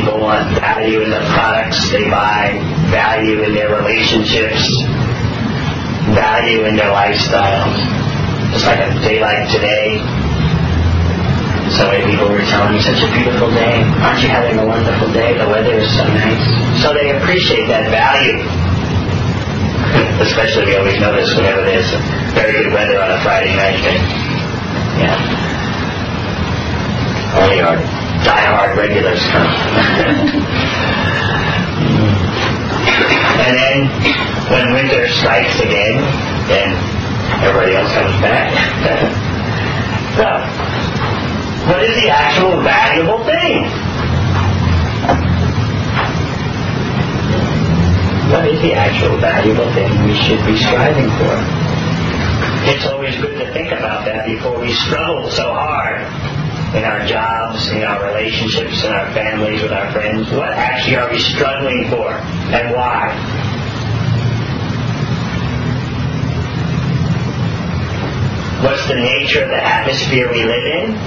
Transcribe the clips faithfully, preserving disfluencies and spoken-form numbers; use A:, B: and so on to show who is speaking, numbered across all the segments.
A: People want value in the products they buy, value in their relationships, value in their lifestyles. Just like a day like today, so many people were telling me, such a beautiful day. Aren't you having a wonderful day? The weather is so nice. So they appreciate that value. Especially we always notice whenever there's very good weather on a Friday night. Yeah. Only our die-hard regulars come. And then when winter strikes again, then everybody else comes back. So, what is the actual valuable thing? What is the actual valuable thing we should be striving for? It's always good to think about that before we struggle so hard in our jobs, in our relationships, in our families, with our friends. What actually are we struggling for, and why? What's the nature of the atmosphere we live in?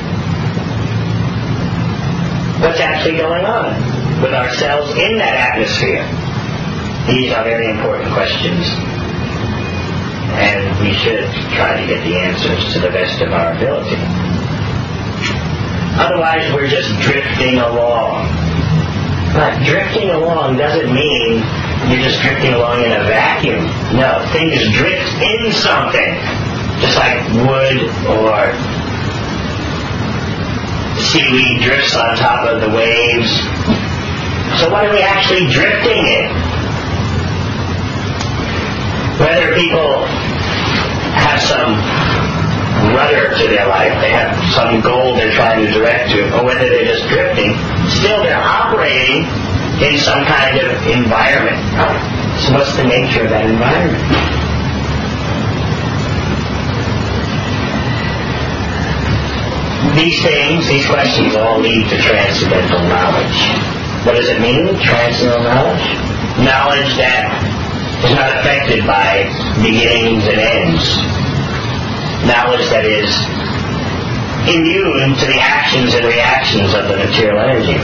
A: What's actually going on with ourselves in that atmosphere? These are very important questions, and we should try to get the answers to the best of our ability. Otherwise, we're just drifting along. But drifting along doesn't mean you're just drifting along in a vacuum. No, things drift in something, just like wood or seaweed drifts on top of the waves. So what are we actually drifting in? Whether people have some rudder to their life, they have some goal they're trying to direct to, or whether they're just drifting, still they're operating in some kind of environment. So what's the nature of that environment? These things, these questions all lead to transcendental knowledge. What does it mean, transcendental knowledge? Knowledge that is not affected by beginnings and ends. Knowledge that is immune to the actions and reactions of the material energy.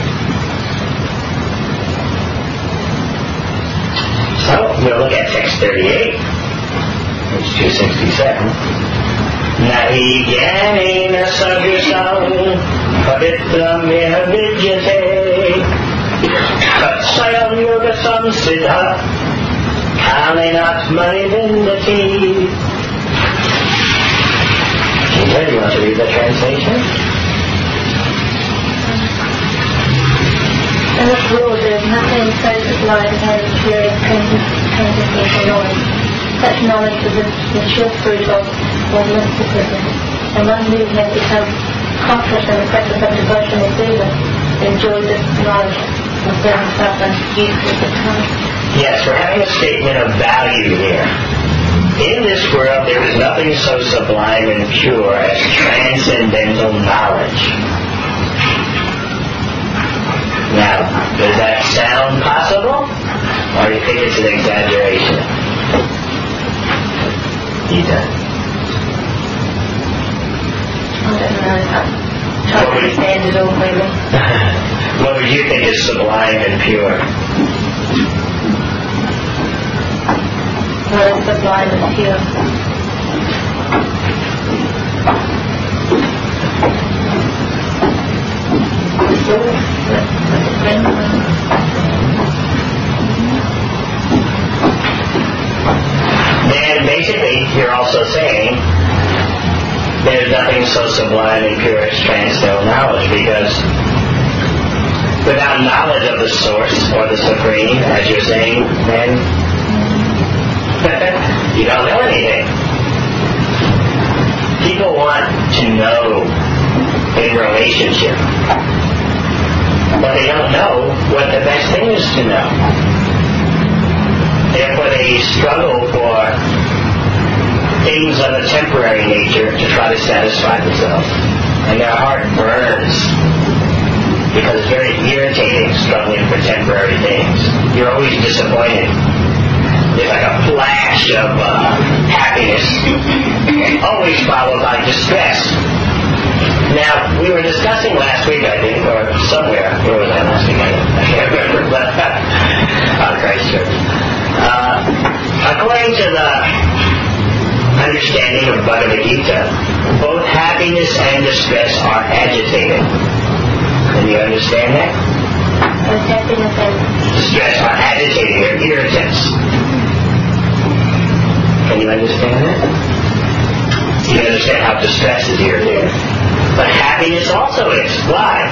A: So, we'll look at text thirty-eight, page two sixty-seven. Nahi gyani na sadrisam pavitram yah vidyate tat sayam yoga samsiddha kalinat manivindati. Do you want to read the translation?
B: In this world there is nothing so sublime as pure transcendental knowledge. Such knowledge is the sure fruit of one mysticism, and one who has become conscious in the practice of devotion or service enjoys this knowledge of their himself and use it at times.
A: Yes, we're having a statement of value here. In this world, there is nothing so sublime and pure as transcendental knowledge. Now, does that sound possible? Or do you think it's an exaggeration? Gita?
B: I don't know. I'm trying to understand it all, maybe.
A: What would you think is sublime and pure?
B: Well, it's sublime and pure.
A: Then basically you're also saying there's nothing so sublime and pure as transcendental knowledge, because without knowledge of the source or the supreme, as you're saying, then you don't know anything. People want to know in relationship, but they don't know what the best thing is to know. Therefore they struggle for things of a temporary nature to try to satisfy themselves. And their heart burns because it's very irritating struggling for temporary things. You're always disappointed. There's like a flash of uh, happiness, always followed by distress. Now, we were discussing last week, I think, or somewhere. Where was I last week? I can't Gita, both happiness and distress are agitated. Can you understand that?
B: Both happiness and
A: Distress are agitating, they're irritants. Can you understand that? You understand how distress is irritating. But happiness also is. Why?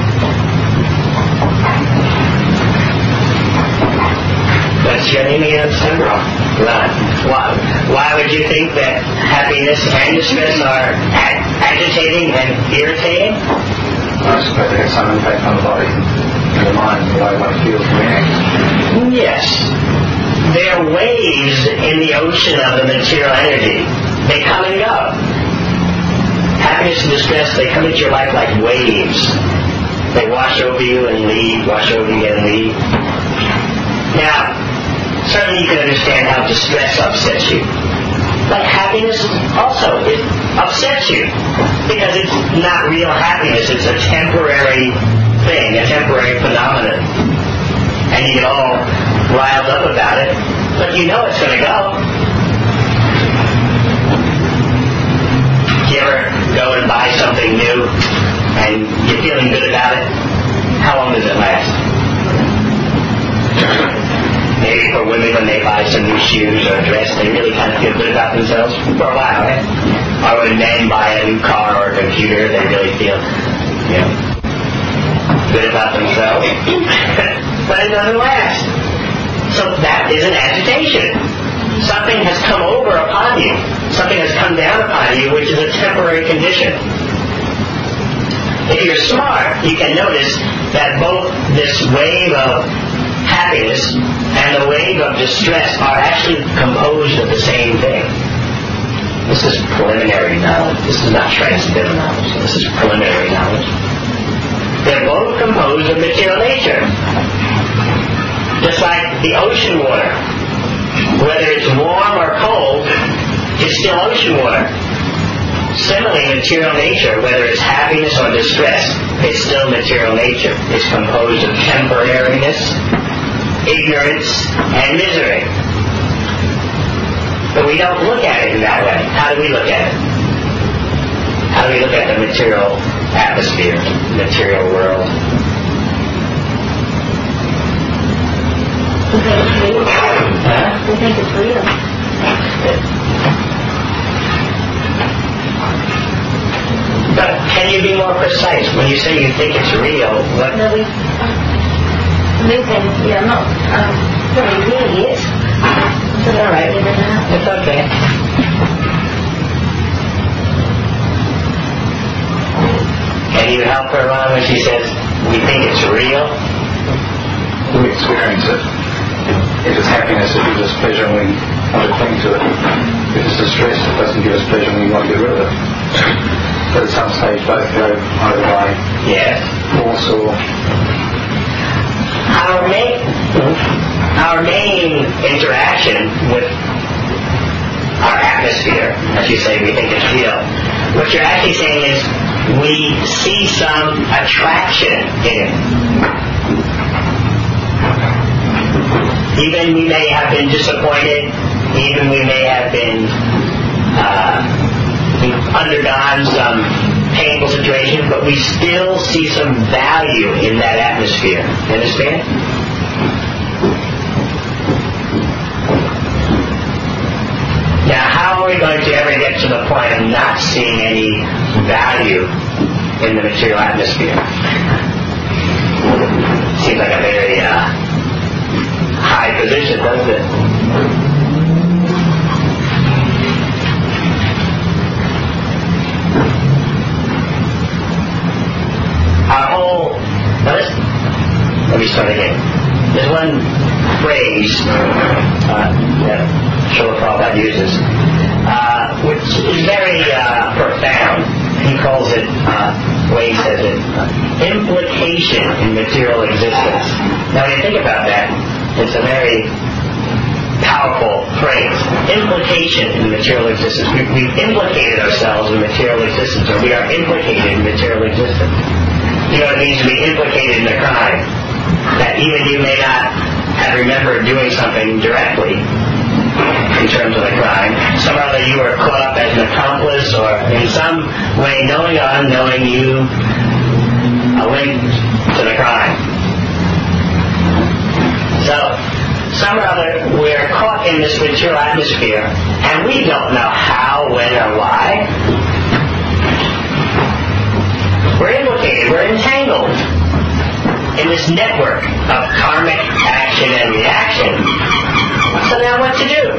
A: What's your name again? Ron. Why? Why would you think that happiness and distress are ag- agitating and irritating?
C: I suppose they have some impact on the body and the mind, the way one feels and reacts.
A: Yes. They're waves in the ocean of the material energy. They come and go. Happiness and distress, they come into your life like waves. They wash over you and leave, wash over you and leave. Now, certainly you can understand how distress upsets you. But happiness also, it upsets you. Because it's not real happiness, it's a temporary thing, a temporary phenomenon. And you get all riled up about it, but you know it's going to go. Do you ever go and buy something new and you're feeling good about it? How long does it last? Maybe for women when they buy some new shoes or a dress, they really kind of feel good about themselves for a while, right? Or when men buy a new car or a computer, they really feel, you know, good about themselves. But it doesn't last. So that is an agitation. Something has come over upon you. Something has come down upon you, which is a temporary condition. If you're smart, you can notice that both this wave of happiness and the wave of distress are actually composed of the same thing. This is preliminary knowledge. This is not transcendental knowledge. This is preliminary knowledge. They're both composed of material nature. Just like the ocean water. Whether it's warm or cold, it's still ocean water. Similarly, material nature, whether it's happiness or distress, it's still material nature. It's composed of temporariness, ignorance, and misery. But we don't look at it in that way. How do we look at it? How do we look at the material atmosphere, the material world?
B: we think it's real.
A: Huh?
B: We think it's real.
A: But can you be more precise? When you say you think it's real, what?
B: No, we, we think, yeah, not, um, well, it really is. It's all right.
A: It's okay. Can you help her, Ron, when she says, we think it's real?
C: We experience it. If it's happiness, it gives us pleasure and we want to cling to it. If it's distress, it doesn't give us pleasure and we want to get rid of it. But at some stage, both go either way.
A: Yes.
C: Force or...
A: Our main, our main interaction with our atmosphere, as you say, we think it's real. What you're actually saying is we see some attraction in it. Even we may have been disappointed, even we may have been uh, undergone some painful situation, but we still see some value in that atmosphere. You understand? Now, how are we going to ever get to the point of not seeing any value in the material atmosphere? Seems like a very uh, high position, doesn't it? Our whole... Now this, let me start again. There's one phrase uh, that Srila Prabhupada uses, uh, which is very uh, profound. He calls it, uh, the way he says it, uh, implication in material existence. Now when you think about that, it's a very powerful phrase. Implication in material existence. We, we've implicated ourselves in material existence, or we are implicated in material existence. You know, it means to be implicated in a crime. That even you may not have remembered doing something directly, in terms of the crime. Somehow that you were caught up as an accomplice, or in some way, knowing or unknowing, you are linked to the crime. So, somehow that we're caught in this material atmosphere, and we don't know how, when, or why. We're implicated, we're entangled in this network of karmic action and reaction. So now what to do?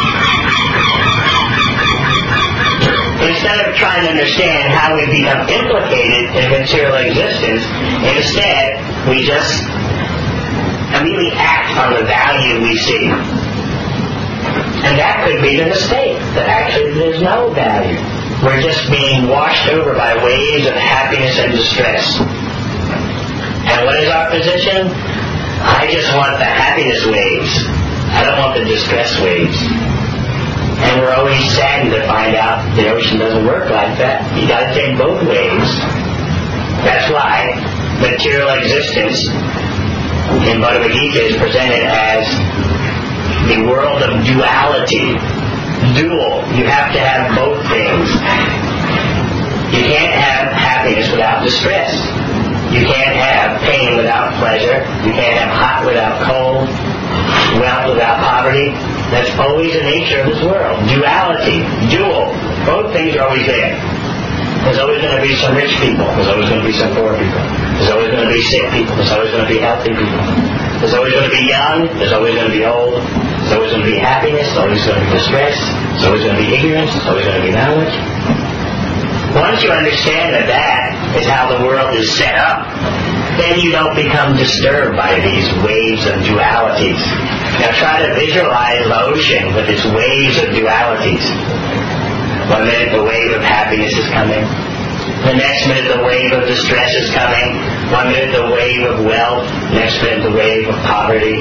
A: Instead of trying to understand how we become implicated in material existence, instead we just immediately act on the value we see. And that could be the mistake, that actually there's no value. We're just being washed over by waves of happiness and distress. And what is our position? I just want the happiness waves. I don't want the distress waves. And we're always saddened to find out the ocean doesn't work like that. You got to take both waves. That's why material existence in Bhagavad Gita is presented as the world of duality. Dual. You have to have both things. You can't have happiness without distress. You can't have pain without pleasure. You can't have hot without cold. Wealth without poverty. That's always the nature of this world. Duality. Dual. Both things are always there. There's always going to be some rich people. There's always going to be some poor people. There's always going to be sick people. There's always going to be healthy people. There's always going to be young. There's always going to be old. There's always going to be happiness. There's always going to be distress. There's always going to be ignorance. There's always going to be knowledge. Once you understand that that is how the world is set up, then you don't become disturbed by these waves of dualities. Now try to visualize the ocean with its waves of dualities. One minute the wave of happiness is coming. The next minute the wave of distress is coming. One minute the wave of wealth. Next minute the wave of poverty.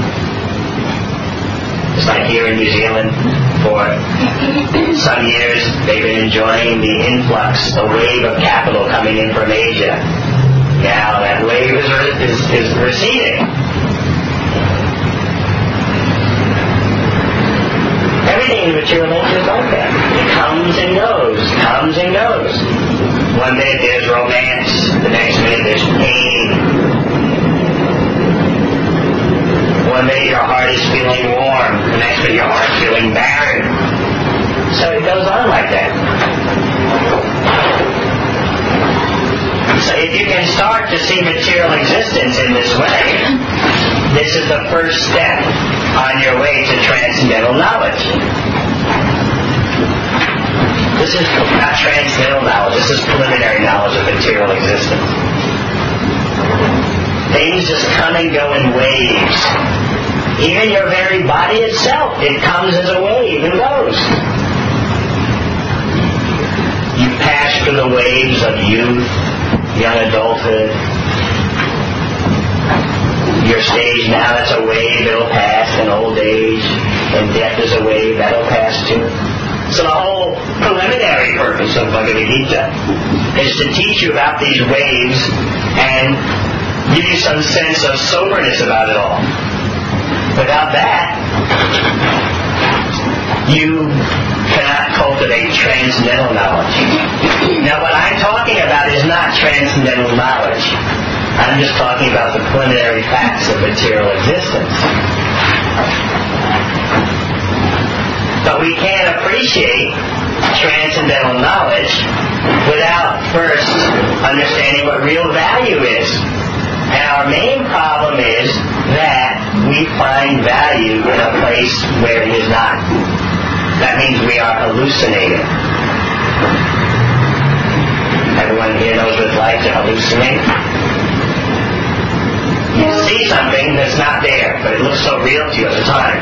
A: It's like here in New Zealand, for some years they've been enjoying the influx, the wave of capital coming in from Asia. Now that wave is, is, is receding. Everything in the material nature is like that. It comes and goes, comes and goes. One minute there's romance, the next minute there's pain. One minute your heart is feeling warm, the next minute your heart is feeling barren. So it goes on like that. So if you can start to see material existence in this way, this is the first step on your way to transcendental knowledge. This is not transcendental knowledge, this is preliminary knowledge of material existence. Things just come and go in waves. Even your very body itself, it comes as a wave and goes. You pass through the waves of youth, young adulthood. Your stage now, that's a wave, it'll pass. In old age, and death is a wave, that'll pass too. So the whole preliminary purpose of Bhagavad Gita is to teach you about these waves and give you some sense of soberness about it all. Without that, you cannot cultivate transcendental knowledge. Now what I'm talking about is not transcendental knowledge. I'm just talking about the preliminary facts of material existence. But we can't appreciate transcendental knowledge without first understanding what real value is. And our main problem is that we find value in a place where it is not. That means we are hallucinating. Everyone here knows what it's like to hallucinate. You see something that's not there, but it looks so real to you at the time.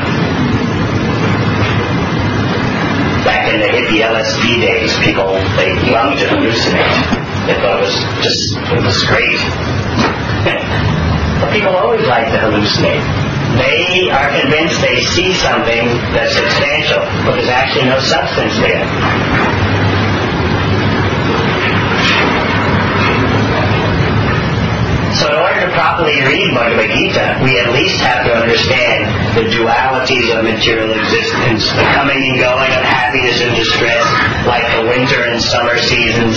A: Back in the hippie L S D days, people, they loved to hallucinate. They thought it was just, it was great. But people always like to hallucinate. They are convinced they see something that's substantial, but there's actually no substance there. So in order to properly read Bhagavad Gita, we at least have to understand the dualities of material existence, the coming and going of happiness and distress, like the winter and summer seasons.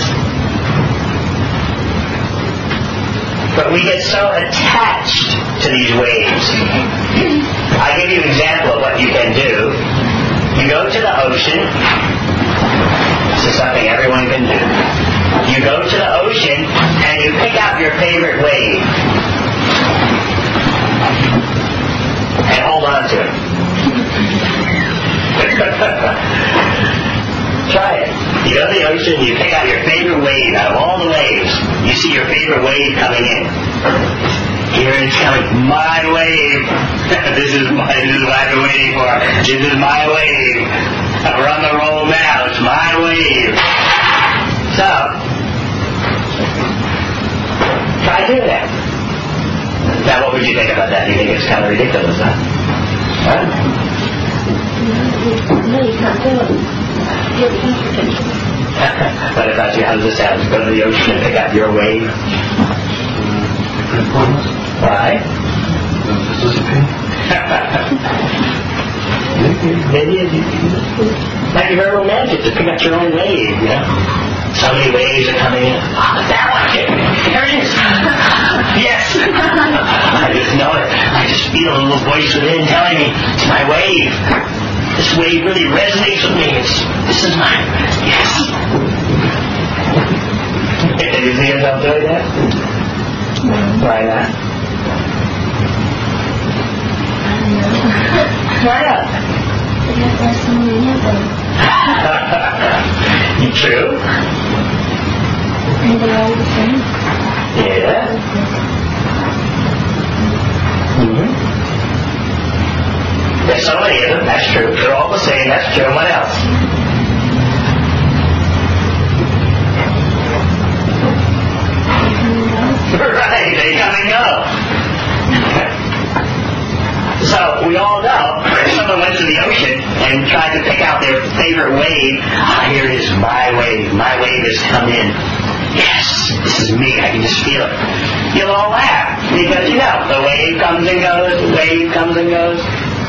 A: But we get so attached to these waves. I'll give you an example of what you can do. You go to the ocean. This is something everyone can do. You go to the ocean and you pick out your favorite wave and hold on to it. Try it. You go to the ocean, you pick out your favorite wave out of all the waves. You see your favorite wave coming in. Here it's coming. My wave. this is my, this is what I've been waiting for. This is my wave. We're on the roll now. It's my wave. So, try doing that. Now, what would you think about that? You think it's kind of ridiculous, huh? Huh?
B: No, you can't do it.
A: What about you? How does this sound? Go to the ocean and pick out your wave. Why? Might be very romantic to pick out your own wave, you know? So many waves are coming in. Ah, oh, that one! There it is! Yes! I just know it. I just feel a little voice within telling me it's my wave. This wave really resonates with me. It's, this is mine. Yes. Did you see yourself doing that? Why not? Why not?
B: Because there's so many of them.
A: You true?
B: And they're all the same.
A: Yeah. Mm-hmm. There's so many of them, that's true. They're all the same, that's true. What else? Right, they come and go. So, we all know, if someone went to the ocean and tried to pick out their favorite wave, ah, here it is, my wave, my wave has come in. Yes, this is me, I can just feel it. You'll all laugh, because you know, the wave comes and goes, the wave comes and goes.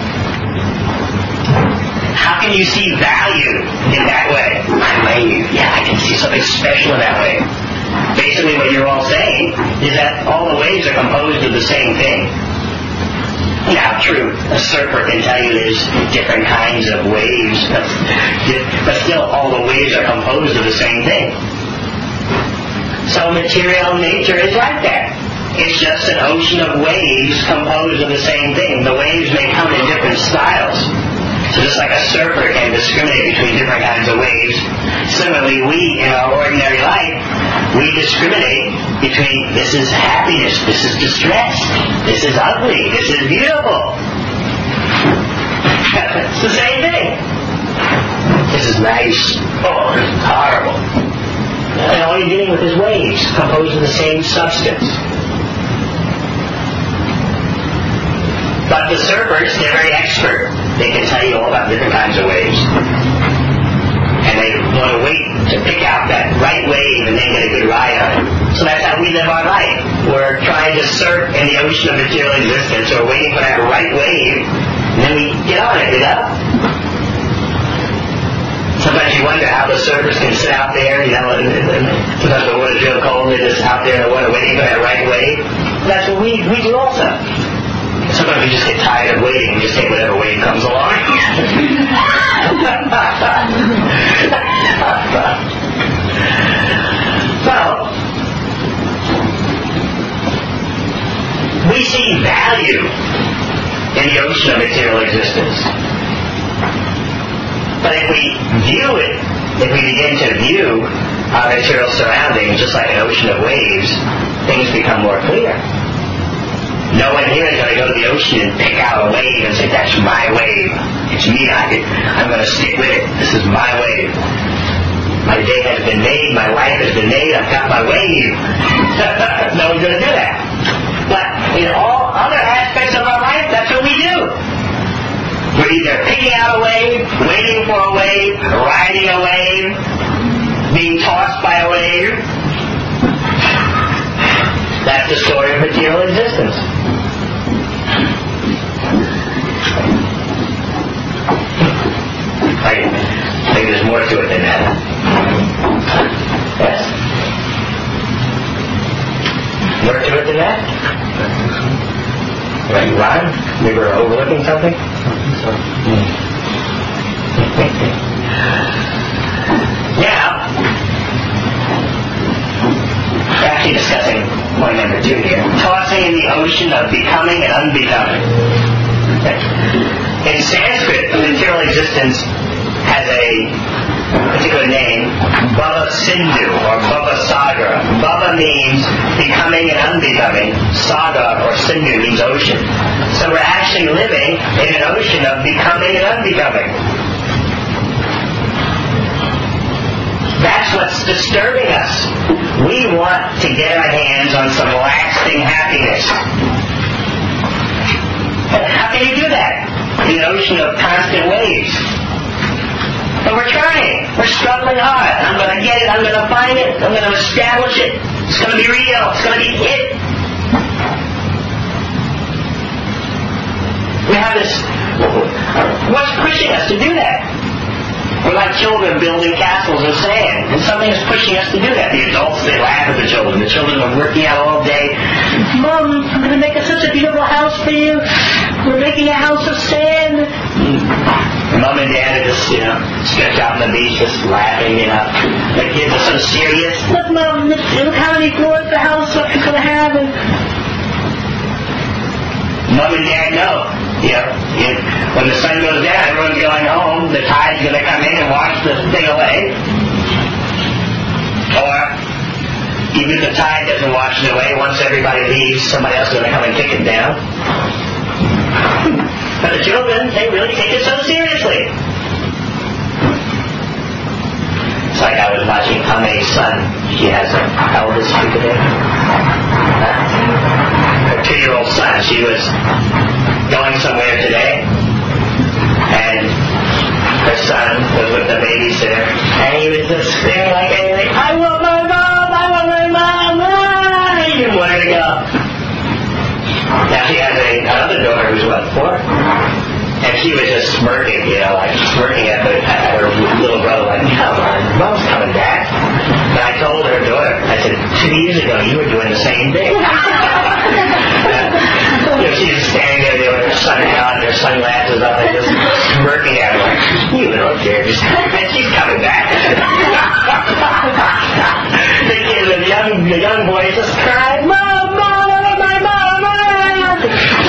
A: How can you see value in that way? My wave, yeah, I can see something special in that wave. Basically what you're all saying is that all the waves are composed of the same thing. Now, true, a surfer can tell you there's different kinds of waves, but, but still all the waves are composed of the same thing. So material nature is like that. It's just an ocean of waves composed of the same thing. The waves may come in different styles. So just like a surfer can discriminate between different kinds of waves, similarly we, in our ordinary life, we discriminate between this is happiness, this is distress, this is ugly, this is beautiful. It's the same thing. This is nice. Oh, this is horrible. And all you're dealing with is waves composed of the same substance. But the surfers, they're very expert. They can tell you all about different kinds of waves. And they want to wait to pick out that right wave and then get a good ride on it. So that's how we live our life. We're trying to surf in the ocean of material existence. We're waiting for that right wave, and then we get on it, you know? Sometimes you wonder how the surfers can sit out there, you know, and, and, and sometimes the water's real cold, they're just out there in the water waiting for that right wave. That's what we, we do also. Sometimes we just get tired of waiting and just take whatever wave comes along. So, we see value in the ocean of material existence. But if we view it, if we begin to view our material surroundings just like an ocean of waves, things become more clear. No one here is going to go to the ocean and pick out a wave and say, that's my wave. It's me. I can, I'm going to stick with it. This is my wave. My day has been made. My life has been made. I've got my wave. No one's going to do that. But in all other aspects of our life, that's what we do. We're either picking out a wave, waiting for a wave, riding a wave, being tossed by a wave. That's the story of material existence. More to it than that? Right, Ron? We were overlooking something?
C: So,
A: Now, actually discussing point number two here, tossing in the ocean of becoming and unbecoming. In Sanskrit, material existence has a particular name, Bhava Sindhu or Bhava Sagar. Bhava means becoming and unbecoming. Sagar or Sindhu means ocean. So we're actually living in an ocean of becoming and unbecoming. That's what's disturbing us. We want to get our hands on some lasting happiness. But how can you do that in an ocean of constant waves? But we're trying. We're struggling hard. I'm going to get it. I'm going to find it. I'm going to establish it. It's going to be real. It's going to be it. We have this. What's pushing us to do that? We're like children building castles of sand, and something is pushing us to do that. The adults, they laugh at the children. The children are working out all day. Mom, I'm going to make a, such a beautiful house for you. We're making a house of sand. Mm. Mom and Dad are just, you know, stretched out on the beach, just laughing, you know. The kids are so serious. Look, Mom, look, look how many floors the house is going to have. And Mom and Dad know. You know, you, when the sun goes down, everyone's going home. The tide's going to come in and wash the thing away. Or, even if the tide doesn't wash it away, once everybody leaves, somebody else is going to come and kick it down. But the children, they really take it so seriously. It's like I was watching Ame's son. She has an eldest speak today. Her two-year-old son. She was going somewhere today, and her son was with the babysitter, and he was just screaming like anything, I want my mom, I want my mom, ah! He didn't want her to go. Now she has a, another daughter who's what, four? And she was just smirking, you know, like smirking at, the, at her little brother, like, come on, Mom's coming back. And I told her daughter, I said, two years ago you were doing the same thing. You know, she's standing there, you know, with her sun out and her sunglasses on and just smirking at her like, you little jerks. And she's coming back. The kid, the young, the young boy just cried, Mom, Mom, I love my mom, Mom.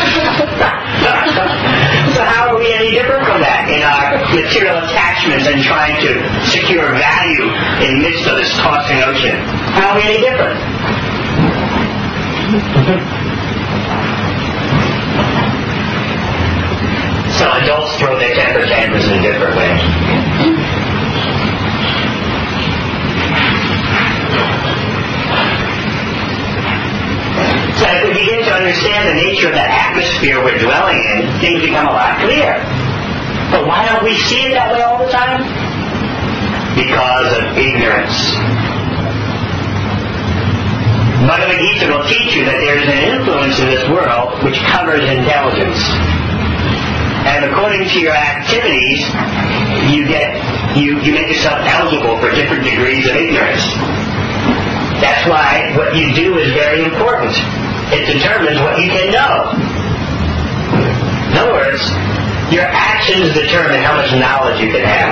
A: So how are we any different from that in our material attachments and trying to secure value in the midst of this tossing ocean? How are we any different? So adults throw their temper tantrums in a different way. So if we begin to understand the nature of that atmosphere we're dwelling in, things become a lot clearer. But why don't we see it that way all the time? Because of ignorance. Bhagavad Gita will teach you that there is an influence in this world which covers intelligence. And according to your activities, you get you, you make yourself eligible for different degrees of ignorance. That's why what you do is very important. It determines what you can know. In other words, your actions determine how much knowledge you can have.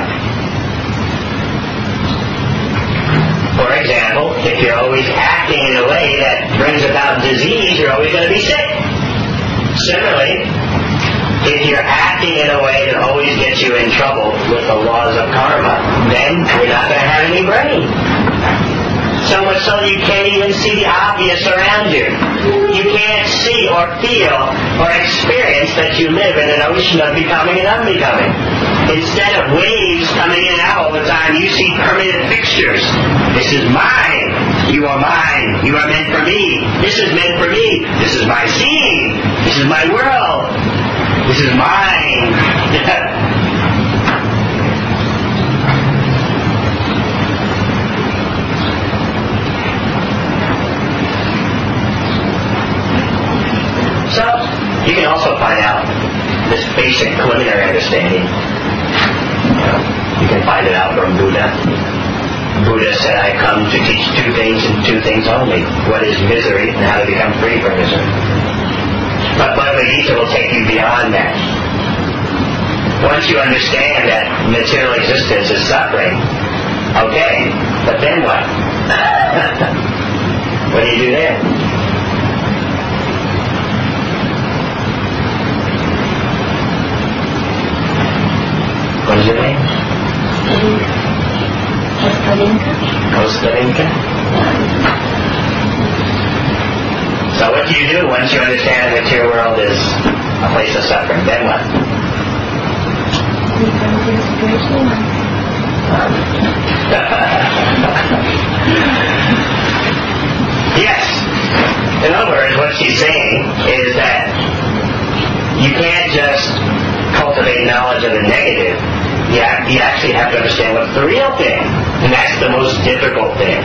A: For example, if you're always acting in a way that brings about disease, you're always going to be sick. Similarly, if you're acting in a way that always gets you in trouble with the laws of karma, then you're not going to have any brain. So much so that you can't even see the obvious around you. You can't see or feel or experience that you live in an ocean of becoming and unbecoming. Instead of waves coming in and out all the time, you see permanent fixtures. This is mine. You are mine. You are meant for me. This is meant for me. This is my scene. This is my world. This is mine. So, you can also find out this basic preliminary understanding. You know, you can find it out from Buddha. Buddha said, I come to teach two things and two things only. What is misery and how to become free from misery. But Bhagavad Gita will take you beyond that. Once you understand that material existence is suffering, okay, but then what? What do you do then? What is your name?
B: Kostalinka.
A: Kostalinka? So what do you do once you understand the material world is a place of suffering? Then what?
B: We come to the spiritual one.
A: Yes. In other words, what she's saying is that you can't just cultivate knowledge of the negative. You, have, you actually have to understand what's the real thing. And that's the most difficult thing.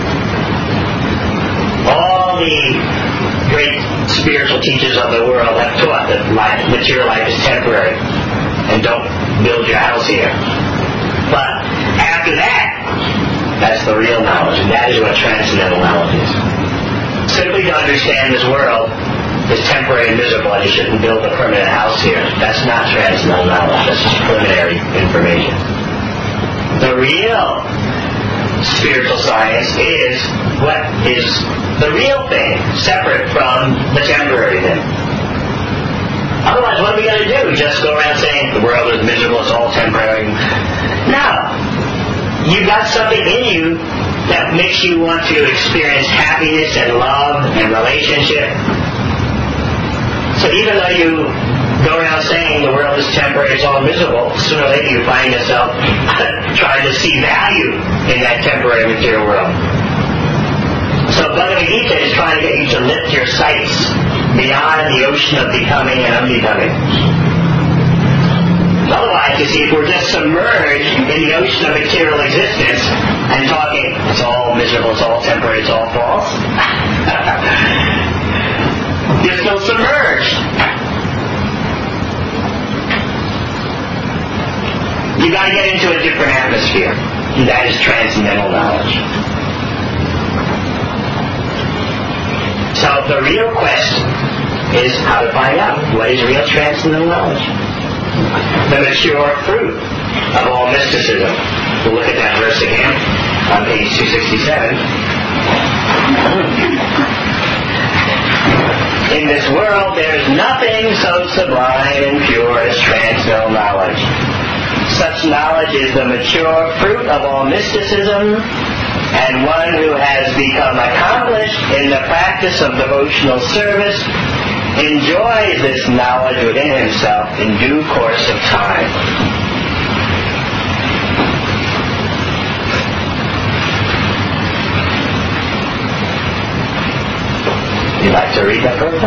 A: All the great spiritual teachers of the world have taught that life, material life is temporary. And don't build your house here. But after that, that's the real knowledge. And that is what transcendental knowledge is. Simply to understand this world is temporary and miserable and you shouldn't build a permanent house here. That's not transcendental knowledge. That's just preliminary information. The real spiritual science is what is the real thing, separate from the temporary thing. Otherwise, what are we going to do? Just go around saying the world is miserable, it's all temporary? No. You've got something in you that makes you want to experience happiness and love and relationship. So even though you go around saying the world is temporary, it's all miserable, sooner or later you find yourself trying to see value in that temporary material world. So Bhagavad Gita is trying to get you to lift your sights beyond the ocean of becoming and unbecoming. Otherwise, you see, if we're just submerged in the ocean of material existence and talking, it's all miserable, it's all temporary, it's all false, you're still submerged. You've got to get into a different atmosphere. And that is transcendental knowledge. So the real question is how to find out what is real transcendental knowledge. The mature fruit of all mysticism. We'll look at that verse again on page two sixty-seven. In this world there is nothing so sublime and pure as transcendental knowledge. Such knowledge is the mature fruit of all mysticism, and one who has become accomplished in the practice of devotional service enjoys this knowledge within himself in due course of time. You'd like to read that, Gopal?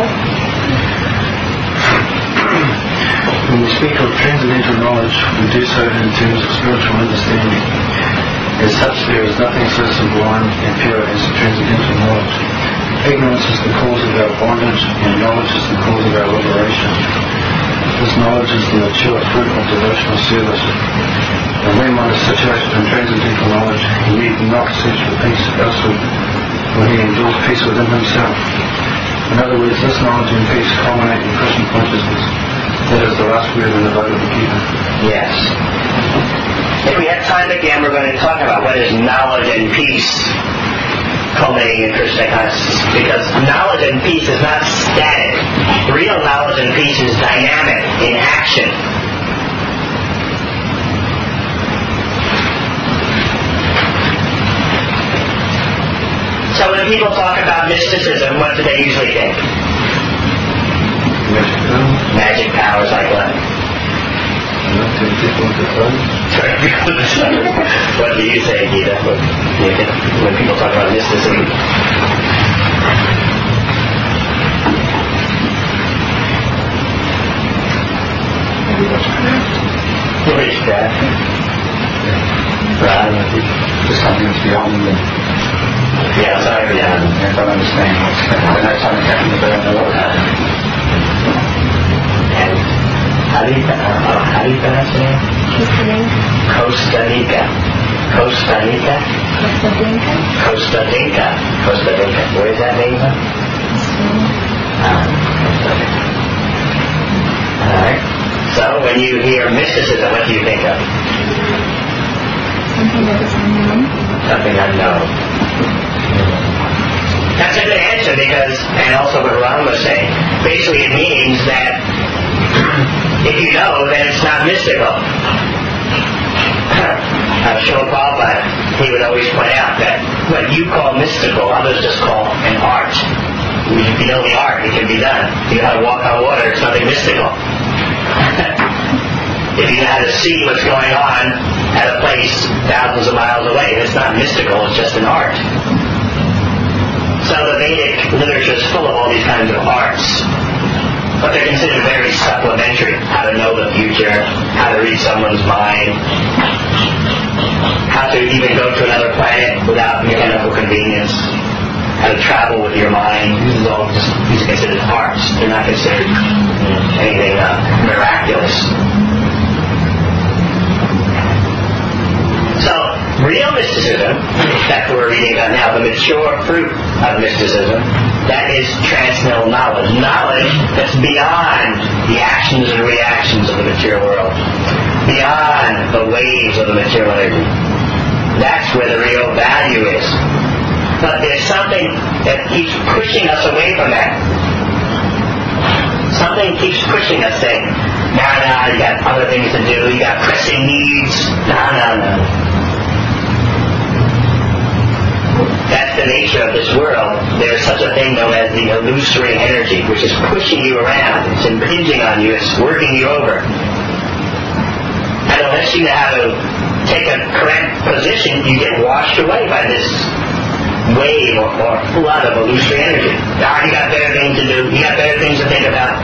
C: When we speak of transcendental knowledge, we do so in terms of spiritual understanding. As such, there is nothing so sublime and pure as transcendental knowledge. Ignorance is the cause of our bondage, and knowledge is the cause of our liberation. This knowledge is the mature fruit of devotional service. And when one is situated in transcendental knowledge, he need not search for peace elsewhere, when he enjoys peace within himself. In other words, this knowledge and peace culminate in Krishna consciousness. That is the last word in the Bhagavad Gita.
A: Yes. If we have time again, we're going to talk about what is knowledge and peace culminating in Krishna consciousness. Because knowledge and peace is not static. Real knowledge and peace is dynamic, in action. So when people talk about mysticism, what do they usually think? Magic powers like what? What do you say, Gita? What do you think when people talk about mysticism? Witchcraft.
C: Just something that's beyond them.
A: Yeah, sorry, beyond.
C: I don't understand what's going on. That's something happening about the world.
A: And how do you, uh, how do you pronounce the name?
B: Kostalinka.
A: Kostalinka. Costa Rica?
B: Costa Rica.
A: Costa Rica. Costa Rica. Where is that name from? Ah, Costa Rica. Alright. So when you hear mysticism, what do you think of?
B: Something that is unknown.
A: Something unknown. That's a good answer because, and also what Ron was saying, basically it means that if you know, then it's not mystical. uh, Srila Prabhupada, he would always point out that what you call mystical, others just call an art. If you know the art, it can be done. If you know how to walk on water, it's nothing mystical. If you know how to see what's going on at a place thousands of miles away, it's not mystical, it's just an art. So the Vedic literature is full of all these kinds of arts. But they're considered very supplementary. How to know the future, how to read someone's mind, how to even go to another planet without mechanical convenience, how to travel with your mind. These are all just, these are considered arts. They're not considered anything uh, miraculous. So, real mysticism, that's what we're reading about now, the mature fruit of mysticism, that is transcendental knowledge. Knowledge that's beyond the actions and reactions of the material world, beyond the waves of the material energy. That's where the real value is. But there's something that keeps pushing us away from that. Something keeps pushing us, saying, no, no, you got other things to do, you got pressing needs, no, no, no. That's the nature of this world. There's such a thing known as the illusory energy, which is pushing you around. It's impinging on you. It's working you over. And unless you know how to take a correct position, you get washed away by this wave or, or flood of illusory energy. Ah, you got better things to do. You got better things to think about.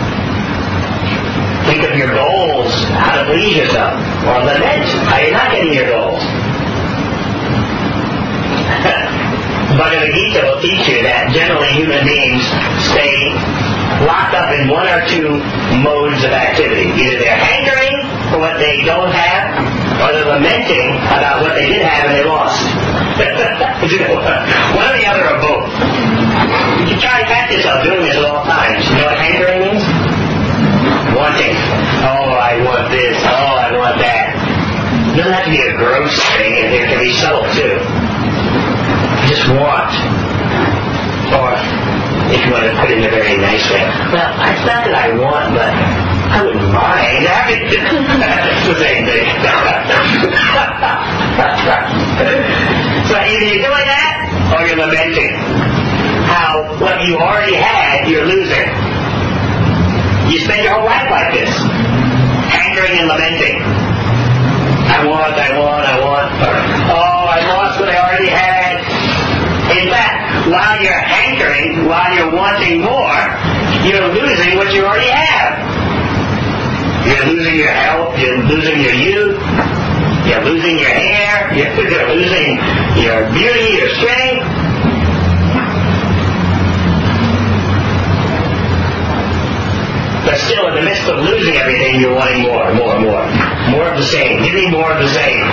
A: Think of your goals, how to please yourself, or lament how you're not getting your goals. Bhagavad Gita will teach you that generally human beings stay locked up in one or two modes of activity. Either they're hankering for what they don't have, or they're lamenting about what they did have and they lost. One or the other or both. You try to catch yourself doing this at all times. You know what hankering means? Wanting. Oh, I want this. Oh, I want that. It doesn't have to be a gross thing. It can be subtle, too. Just want. Or, if you want to put it in a very nice way, well, it's not that I want, but I wouldn't mind having it. It's the same thing. So either you're doing that, or you're lamenting how what you already had, you're losing. You spend your whole life like this, hankering and lamenting. I want, I want, I want. Oh, I lost what I already had. In fact, while you're hankering, while you're wanting more, you're losing what you already have. You're losing your health, you're losing your youth, you're losing your hair, you're, you're losing your beauty, your strength. But still, in the midst of losing everything, you're wanting more, more, more. More of the same. Give me more of the same.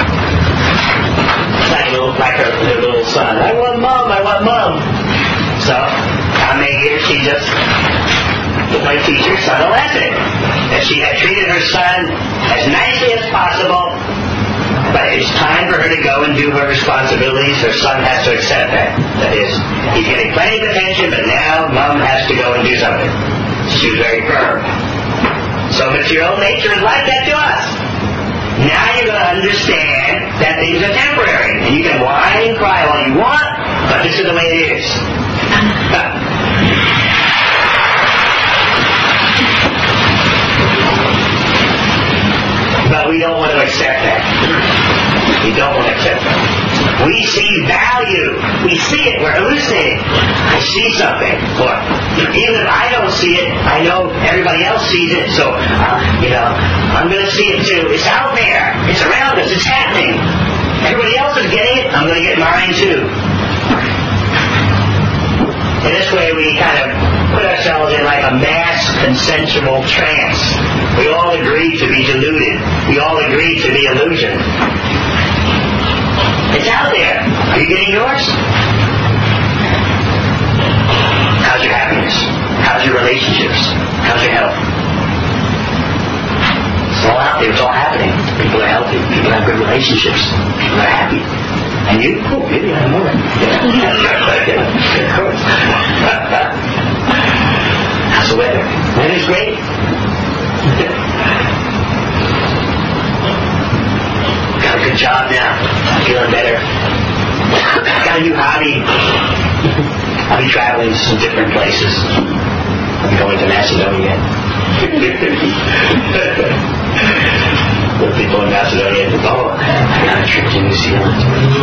A: Like, little, like her, her little son. I want mom, I want mom. So, Kame here, she just like teach her son a lesson. That she had treated her son as nicely as possible, but it's time for her to go and do her responsibilities. Her son has to accept that. That is, he's getting plenty of attention, but now mom has to go and do something. She was very firm. So material nature is like that to us. Now you're going to understand that things are temporary. And you can whine and cry all you want, but this is the way it is. But we don't want to accept that. We don't want to accept that. We see value. We see it. We're hallucinating. I see something. Or even if I don't see it, I know everybody else sees it. So, uh, you know, I'm going to see it too. It's out there. It's around us. It's happening. Everybody else is getting it. I'm going to get mine too. In this way, we kind of put ourselves in like a mass consensual trance. We all agree to be deluded. We all agree to be illusioned. It's out there. Are you getting yours? How's your happiness? How's your relationships? How's your health? It's all out there. It's all happening. People are healthy. People have good relationships. People are happy. And you? Oh, maybe I know it. Of course. How's the weather? Weather's great. Got a good job now. Feeling better. Got a new hobby. I'll be traveling to some different places. I'll be going to Macedonia. The people in Macedonia think, oh, I got a trip to New Zealand.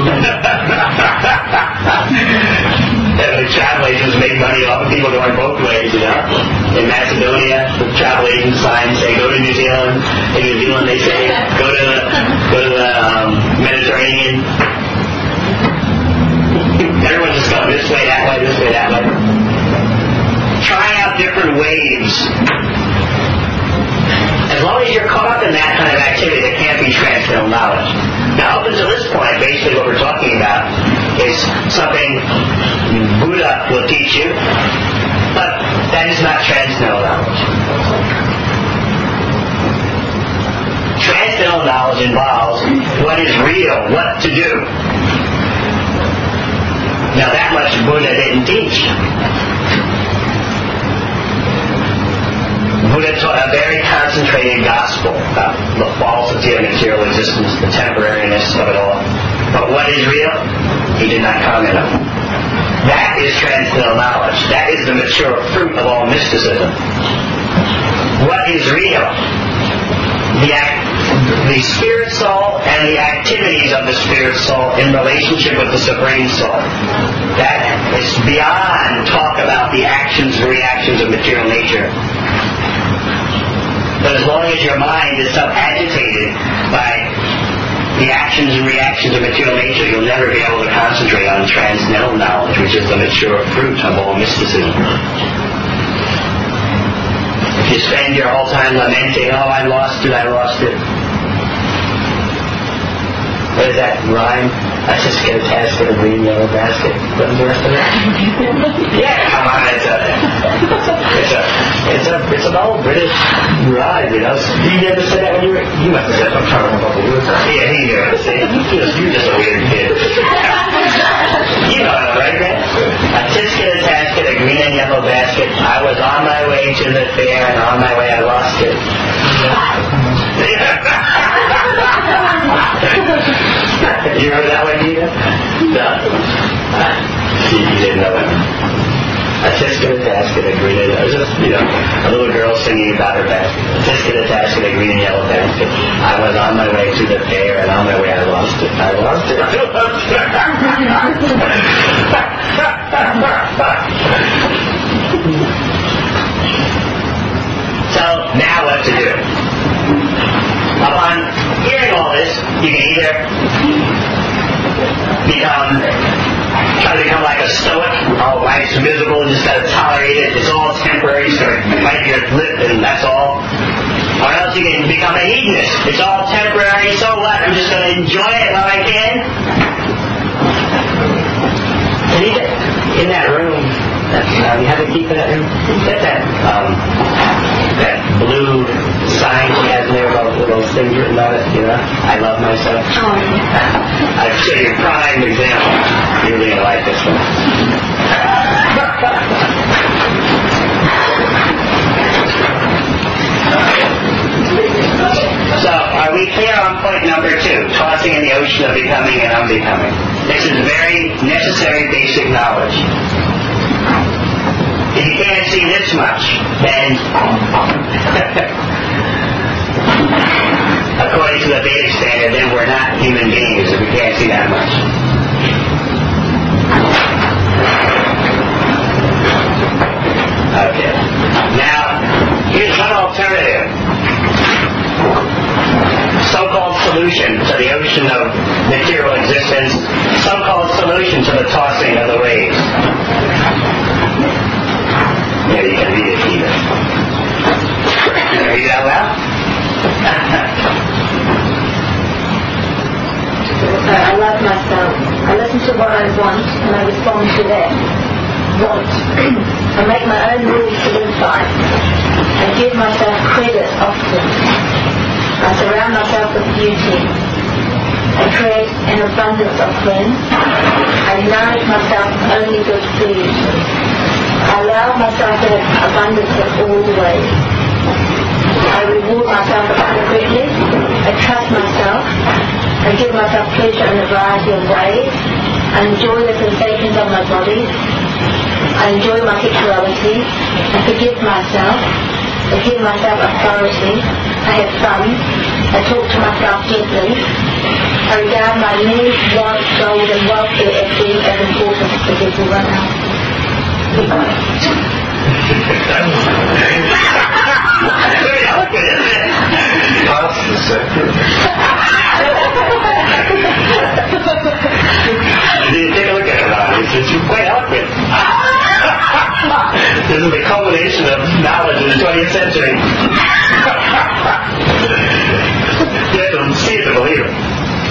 A: And the travel agents make money off of people going both ways, you know. In Macedonia, the travel agent signs say, go to New Zealand. In New Zealand, they say, go to the, go to the um, Mediterranean. Everyone's just going this way, that way, this way, that way. Trying out different ways. As long as you're caught up in that kind of activity, there can't be transcendental knowledge. Now, up until this point, basically what we're talking about is something Buddha will teach you, but that is not transcendental knowledge. Transcendental knowledge involves what is real, what to do. Now, that much Buddha didn't teach. Buddha taught a very concentrated gospel about the falsity of material existence, the temporariness of it all. But what is real? He did not comment on. That is transcendental knowledge. That is the mature fruit of all mysticism. What is real? The, act, the spirit soul and the activities of the spirit soul in relationship with the Supreme Soul. That is beyond talk about the actions and reactions of material nature. But as long as your mind is so agitated by the actions and reactions of material nature, you'll never be able to concentrate on transcendental knowledge, which is the mature fruit of all mysticism. If you spend your whole time lamenting, oh, I lost it, I lost it. What is that rhyme? I just get a task in a green yellow basket. What's the rest of it? Yeah, come on, it's a, it's a, it's a, it's an old British rhyme, you know. You never said that when you were, you must have said, I'm trying to remember what you were saying. Yeah, he knew it. See, you're just a weird kid. You know it, right, man? I just get a task in a green and yellow basket. I was on my way to the fair, and on my way I lost it. You heard that one, Gita? No. You didn't know it. I just get a task in a green and yellow. Just, you know, a little girl singing about her basket. Just get a task in a green and yellow basket. I was on my way to the fair, and on my way I lost it. I lost it. I lost it. So, now what to do? Upon hearing all this, you can either become, try to become like a stoic. Oh, life's miserable, just gotta tolerate it. It's all temporary, so bite your lip and that's all. Or else you can become a hedonist. It's all temporary, so what? I'm just gonna enjoy it while I can. And even in that room, that's, uh, you have a key for that room? Get that, um, that blue sign she has in there about little things written on it, you know? I love myself. Oh, yeah. I'd say your prime example. You're really going to like this one. So, are we clear on point number two? Tossing in the ocean of becoming and unbecoming. This is very necessary basic knowledge. If you can't see this much, then according to the Vedic standard, then we're not human beings if we can't see that much. Okay. Now, here's one alternative. So-called solution to the ocean of material existence, so-called solution to the tossing of the waves. Yeah, you can read it here. Can I read it out loud?
B: I love myself. to what I want and I respond to that want. I make my own rules to live by. I give myself credit often. I surround myself with beauty. I create an abundance of friends. I nourish myself with only good food. I allow myself to have abundance in all ways. I reward myself appropriately. I trust myself. I give myself pleasure in a variety of ways. I enjoy the sensations of my body. I enjoy my sexuality. I forgive myself. I give myself authority. I have fun. I talk to myself gently. I regard my needs, wants, goals and welfare as being as important as the people run out.
A: Very eloquent, isn't it?
C: That's the secret.
A: Take a look at it, Ron. It's, it's quite eloquent. This is the culmination of knowledge in the twentieth century. You have to see it to believe it.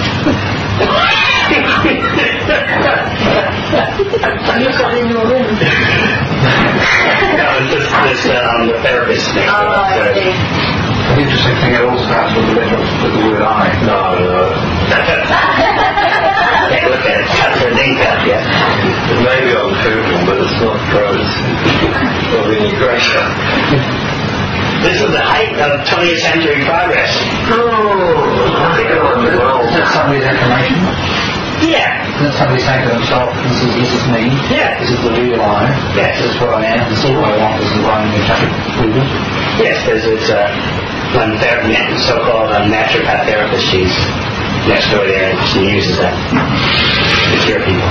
B: You got in your room.
A: No, it's just this, um, the therapist next
B: Oh,
A: door.
B: I
A: So-
B: see.
C: The interesting thing, it all starts with the letter, with the word I.
A: No, no. Take a look at it. Cuts her ding cut, yeah.
D: Maybe I'm pooping, but it's not prose of any grace.
A: This is the height of twentieth century progress.
D: Oh,
C: Is that somebody's information?
A: Yeah.
C: Is that somebody saying to himself, this is, this is me,
A: Yeah.
C: this is the real I,
A: Yes.
C: this is what I am, this is what I want, this is what I'm going to take.
A: Yes, there's this uh, one ther- so-called um, naturopath therapist. She's next door there, and she uses that to cure people.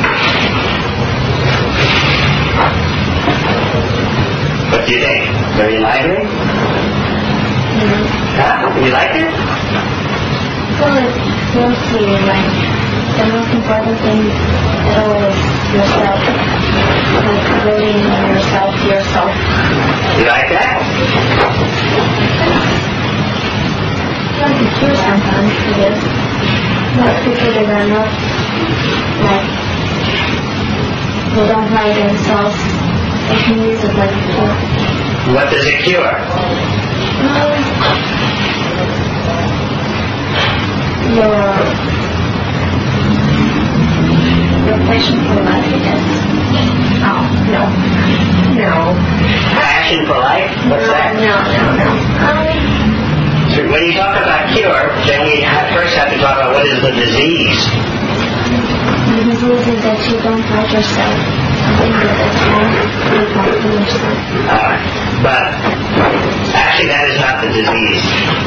A: What do you think? Very enlightening?
B: Mm-hmm.
A: Huh? You like it?
B: Well, it's mostly like the most important thing at all is yourself. Like believing in yourself, yourself.
A: You like that?
B: Like it's true sometimes, it is. Most people that are not, like, they don't like themselves, they can use it like a cure.
A: What does it cure?
B: Um, your, your passion for life, I guess. Oh, no. No.
A: Passion for life? What's that?
B: No, no, no. Um,
A: So when you talk about cure, then we have, first have to talk about what is the disease.
B: the disease is that you don't like yourself. Something that is wrong, you don't like yourself.
A: Uh, but actually that is not the disease.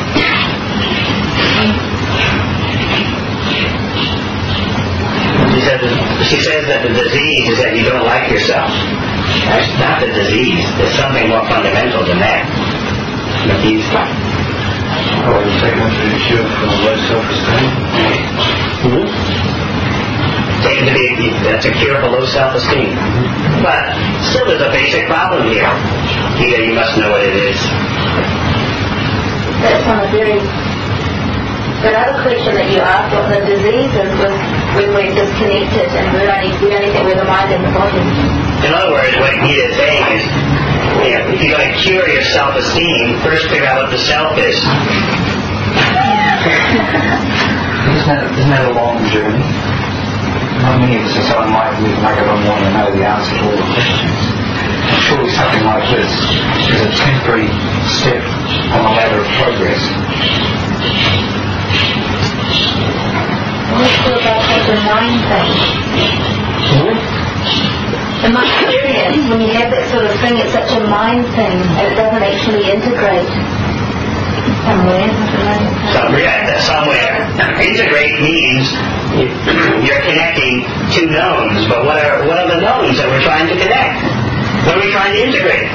A: She says, she says that the disease is that you don't like yourself. That's not the disease. There's something more fundamental than that. But these,
D: I would take one to the cure for low self-esteem.
A: mm-hmm. Taken to be, that's a cure for low self-esteem. But still there's a basic problem here. Either you must know what it is.
B: That's on a very... That other question that you asked, what the disease is, was when we're disconnected and we only, we only think we're the mind and the body.
A: In other words, what Gita is saying is, you know, if you're going to cure your self-esteem, first figure out what the self is.
C: Isn't that, isn't that a long journey? Not many of us are so unlikely to make it on one and know the answer to all the questions. Surely something like this is a temporary step on the ladder of progress.
B: Let's talk about like the mind thing. The mind experience, when you have that sort of thing, it's such a mind thing, and it doesn't actually integrate somewhere.
A: Somewhere, yeah, somewhere. Integrate means you're connecting two knowns, but what are what are the knowns that we're trying to connect? What are we trying to integrate?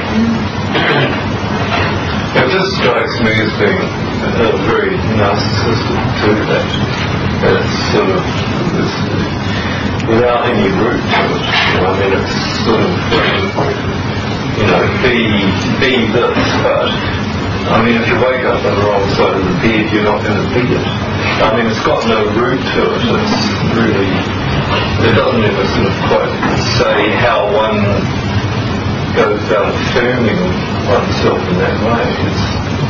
D: It just strikes me as being a very narcissistic too, that it's sort of it's, without any root to it. I mean, it's sort of, you know, be, be this, but I mean, if you wake up on the wrong side of the bed, you're not going to be it. I mean, it's got no root to it. It's really it doesn't ever sort of quite say how one goes about affirming oneself in that way. It's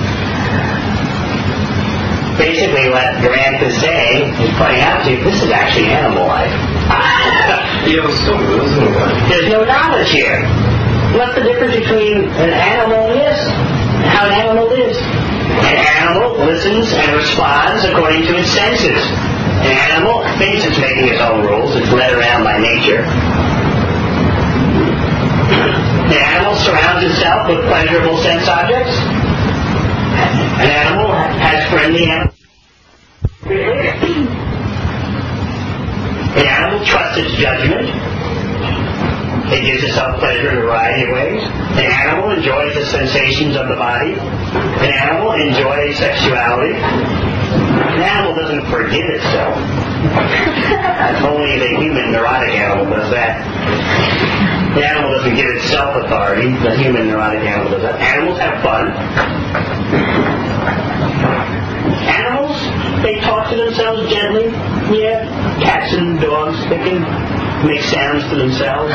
A: basically what Grant is saying is pointing out to you, this is actually animal life.
D: yeah, it's sort of, isn't it?
A: There's no knowledge here. What's the difference between an animal and this? How an animal lives? An animal listens and responds according to its senses. An animal thinks it's making its own rules. It's led around by nature. The animal surrounds itself with pleasurable sense objects. An animal has friendly animals. An animal trusts its judgment. It gives itself pleasure in a variety of ways. An animal enjoys the sensations of the body. An animal enjoys sexuality. An animal doesn't forgive itself. Only the human neurotic animal does that. The animal doesn't give itself authority. The human neurotic animal does that. Animals have fun. Animals, they talk to themselves gently. Yeah, cats and dogs, they can make sounds to themselves.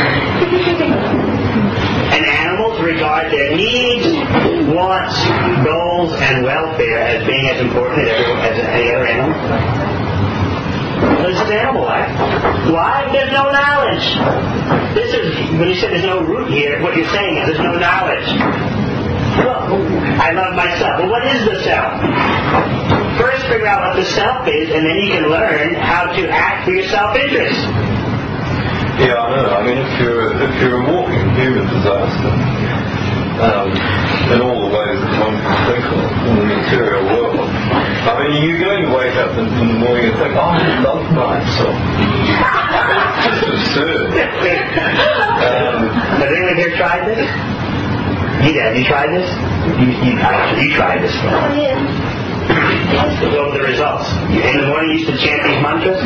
A: And animals regard their needs, wants, goals, and welfare as being as important as, every, as any other animal. This is animal life. Why? There's no knowledge. This is, when you say there's no root here, what you're saying is there's no knowledge. Well, I love myself. Well, what is the self? First figure out what the self is, and then you can learn how to act for your self-interest.
D: Yeah, I know. I mean, if you're, if you're a walking human disaster, um, in all the ways that one can think of in the material world, I mean, you're going to wake up in, in the morning and think, oh, I love myself. It's just absurd. um,
A: Has anyone here tried this? You did. Have you tried this? You, you, you tried this.
B: Oh, yeah.
A: What were the results? In the morning you used to chant these mantras?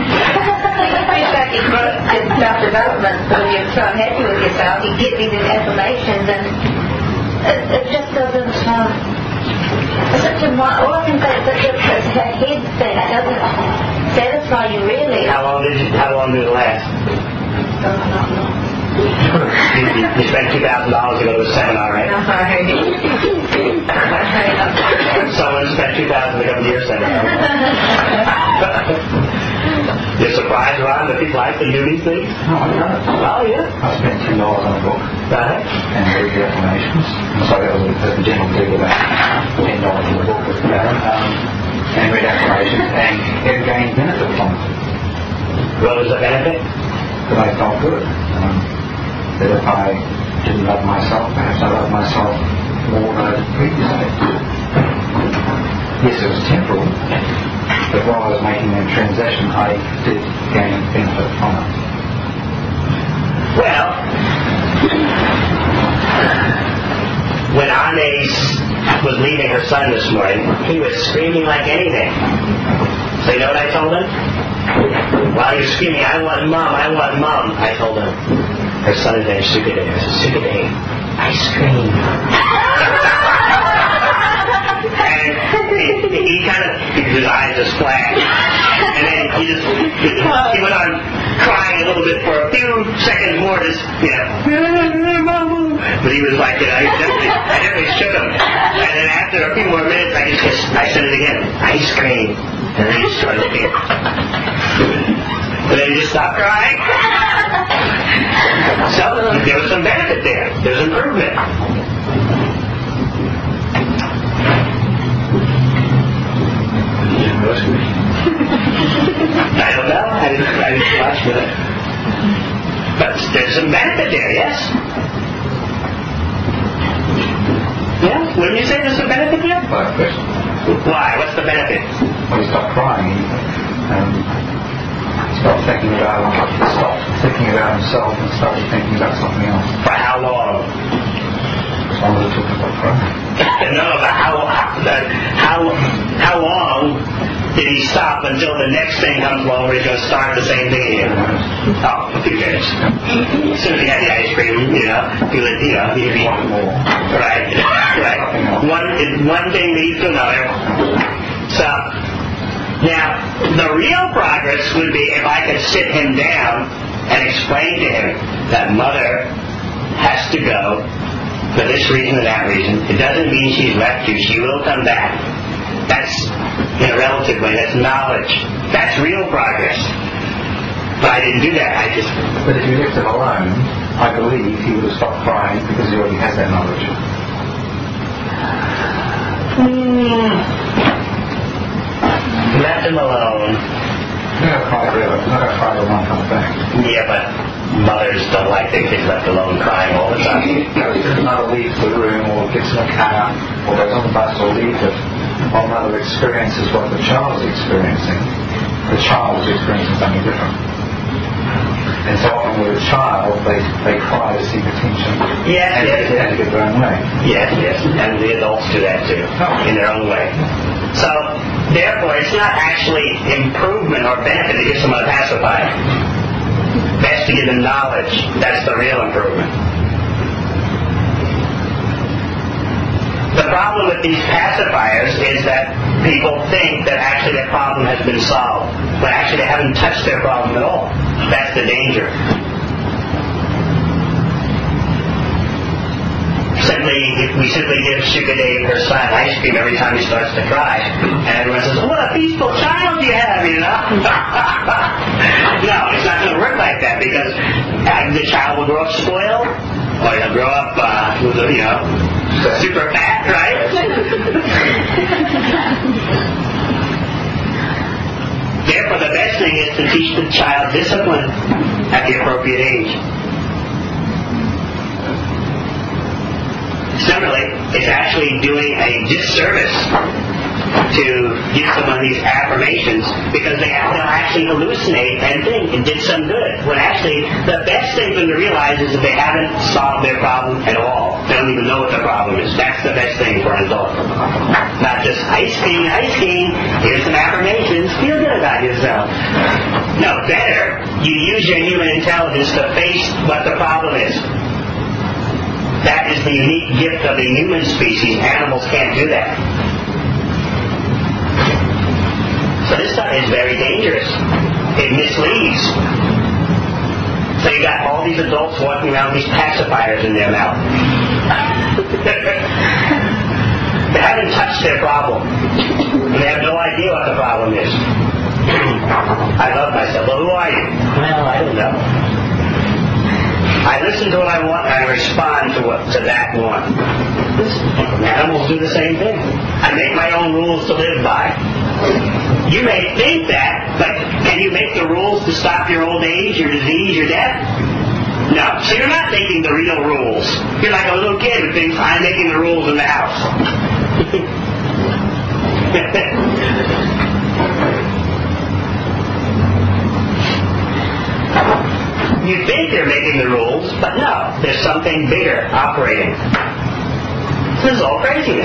B: It's self-development, so you're so happy with yourself, you get these affirmations, and it, it just doesn't, um, it's such a, all I can say is that it's a head thing, it doesn't satisfy you really.
A: How long did you, how long did it last?
B: Oh, not long.
A: You, you, you spent two thousand dollars to go to a seminar, right? Someone spent two thousand dollars to come to your seminar. You're surprised, Ron, that people actually do these things?
C: No, I don't.
A: Oh, yeah.
C: I spent ten dollars on a book
A: Right.
C: and read the affirmations. And so that was a general deal about ten dollars on a book was about it. Um, and read affirmations and it gained benefit from it.
A: What was the benefit?
C: That I felt good. Um, that if I didn't love myself, perhaps I loved myself more than I did previously. Yes, it was temporal, but while I was making that transition, I did gain benefit from it.
A: Well, when Anais was leaving her son this morning, he was screaming like anything. So you know what I told him? While he was screaming, I want mom, I want mom, I told him, her son is named Sukade. I said, Sukade, ice cream. And he, he kind of, his eyes just flashed. And then he just, he, he went on crying a little bit for a few seconds more, just, you know. But he was like, you know, he definitely, I definitely shook him. And then after a few more minutes, I just, just I said it again, ice cream. And then he just started looking. And then he just stopped crying. So there was some benefit there. There was improvement. I don't know. I didn't, I didn't watch with it. But there's some benefit there, yes? Yeah? Wouldn't you say there's some benefit there?
C: Well, question.
A: Why? What's the benefit?
C: When he stopped crying, um, he stopped thinking about stopped thinking about himself and started thinking about something else.
A: For how long?
C: As long as it took about crying.
A: No, but how, how, how long did he stop until the next thing comes along where he's going to start the same thing again? Oh, a few minutes. As soon as he had the ice cream, you know, he would, you know, he'd be... Right, right. One, one thing leads to another. So, Now, the real progress would be if I could sit him down and explain to him that mother has to go for this reason or that reason. It doesn't mean she's left you. She will come back. That's, in a relative way, that's knowledge. That's real progress. But I didn't do that. I just...
C: But if you left him alone, I believe he would have stopped crying because he already has that knowledge.
A: Mm. Left him alone.
C: You're not going to cry forever. You're not going to cry till mom comes back.
A: Yeah, but mothers don't like their kids left alone crying all the time.
C: If mother leaves the room or gets in the car or goes on the bus or leaves it, while mother experiences what the child is experiencing, the child is experiencing something different. And so often with a child, they, they cry to seek attention.
A: Yes,
C: and
A: yes,
C: they
A: yes.
C: have to get their own way.
A: Yes, yes. And the adults do that too, in their own way. So, therefore, it's not actually improvement or benefit to give someone a pacifier. Best to give them knowledge. That's the real improvement. The problem with these pacifiers is that people think that actually their problem has been solved, but actually they haven't touched their problem at all. That's the danger. Simply, we simply give Shukadev her son ice cream every time he starts to cry, and everyone says, "What a peaceful child you have," you know. No, it's not going to work like that, because the child will grow up spoiled, or he'll grow up uh, with, you know, super fat, right? Therefore, the best thing is to teach the child discipline at the appropriate age. Similarly, it's actually doing a disservice to give someone these affirmations, because they have to actually hallucinate and think it did some good, when actually the best thing for them to realize is that they haven't solved their problem at all. They don't even know what the problem is. That's the best thing for an adult. Not just ice cream, ice cream, here's some affirmations, feel good about yourself. No, better, you use your human intelligence to face what the problem is. That is the unique gift of the human species. Animals can't do that. So this stuff is very dangerous. It misleads. So you got all these adults walking around with these pacifiers in their mouth. They haven't touched their problem. And they have no idea what the problem is. I love myself. Well, who are you? Well, I don't know. I listen to what I want and I respond to what to that want. Animals do the same thing. I make my own rules to live by. You may think that, but can you make the rules to stop your old age, your disease, your death? No. So you're not making the real rules. You're like a little kid who thinks, I'm making the rules in the house. You think they're making the rules, but no, there's something bigger operating. This is all craziness.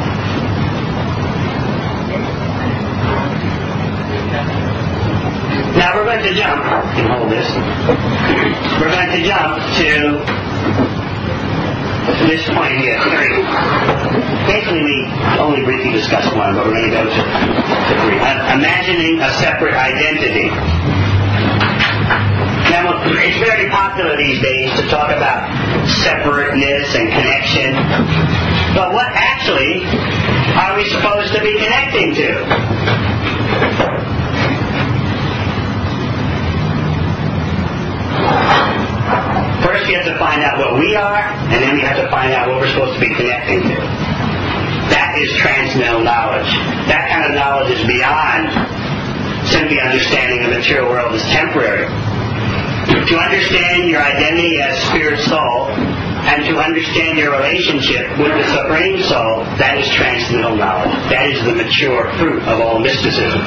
A: Now we're going to jump, you can hold this, we're going to jump to this point here, three. Basically we only briefly discussed one, but we're going to go to, to three. Uh, imagining a separate identity. Now, it's very popular these days to talk about separateness and connection. But what actually are we supposed to be connecting to? First, we have to find out what we are, and then we have to find out what we're supposed to be connecting to. That is transcendental knowledge. That kind of knowledge is beyond simply understanding the material world is temporary. To understand your identity as spirit soul, and to understand your relationship with the Supreme Soul, that is transcendental knowledge. That is the mature fruit of all mysticism.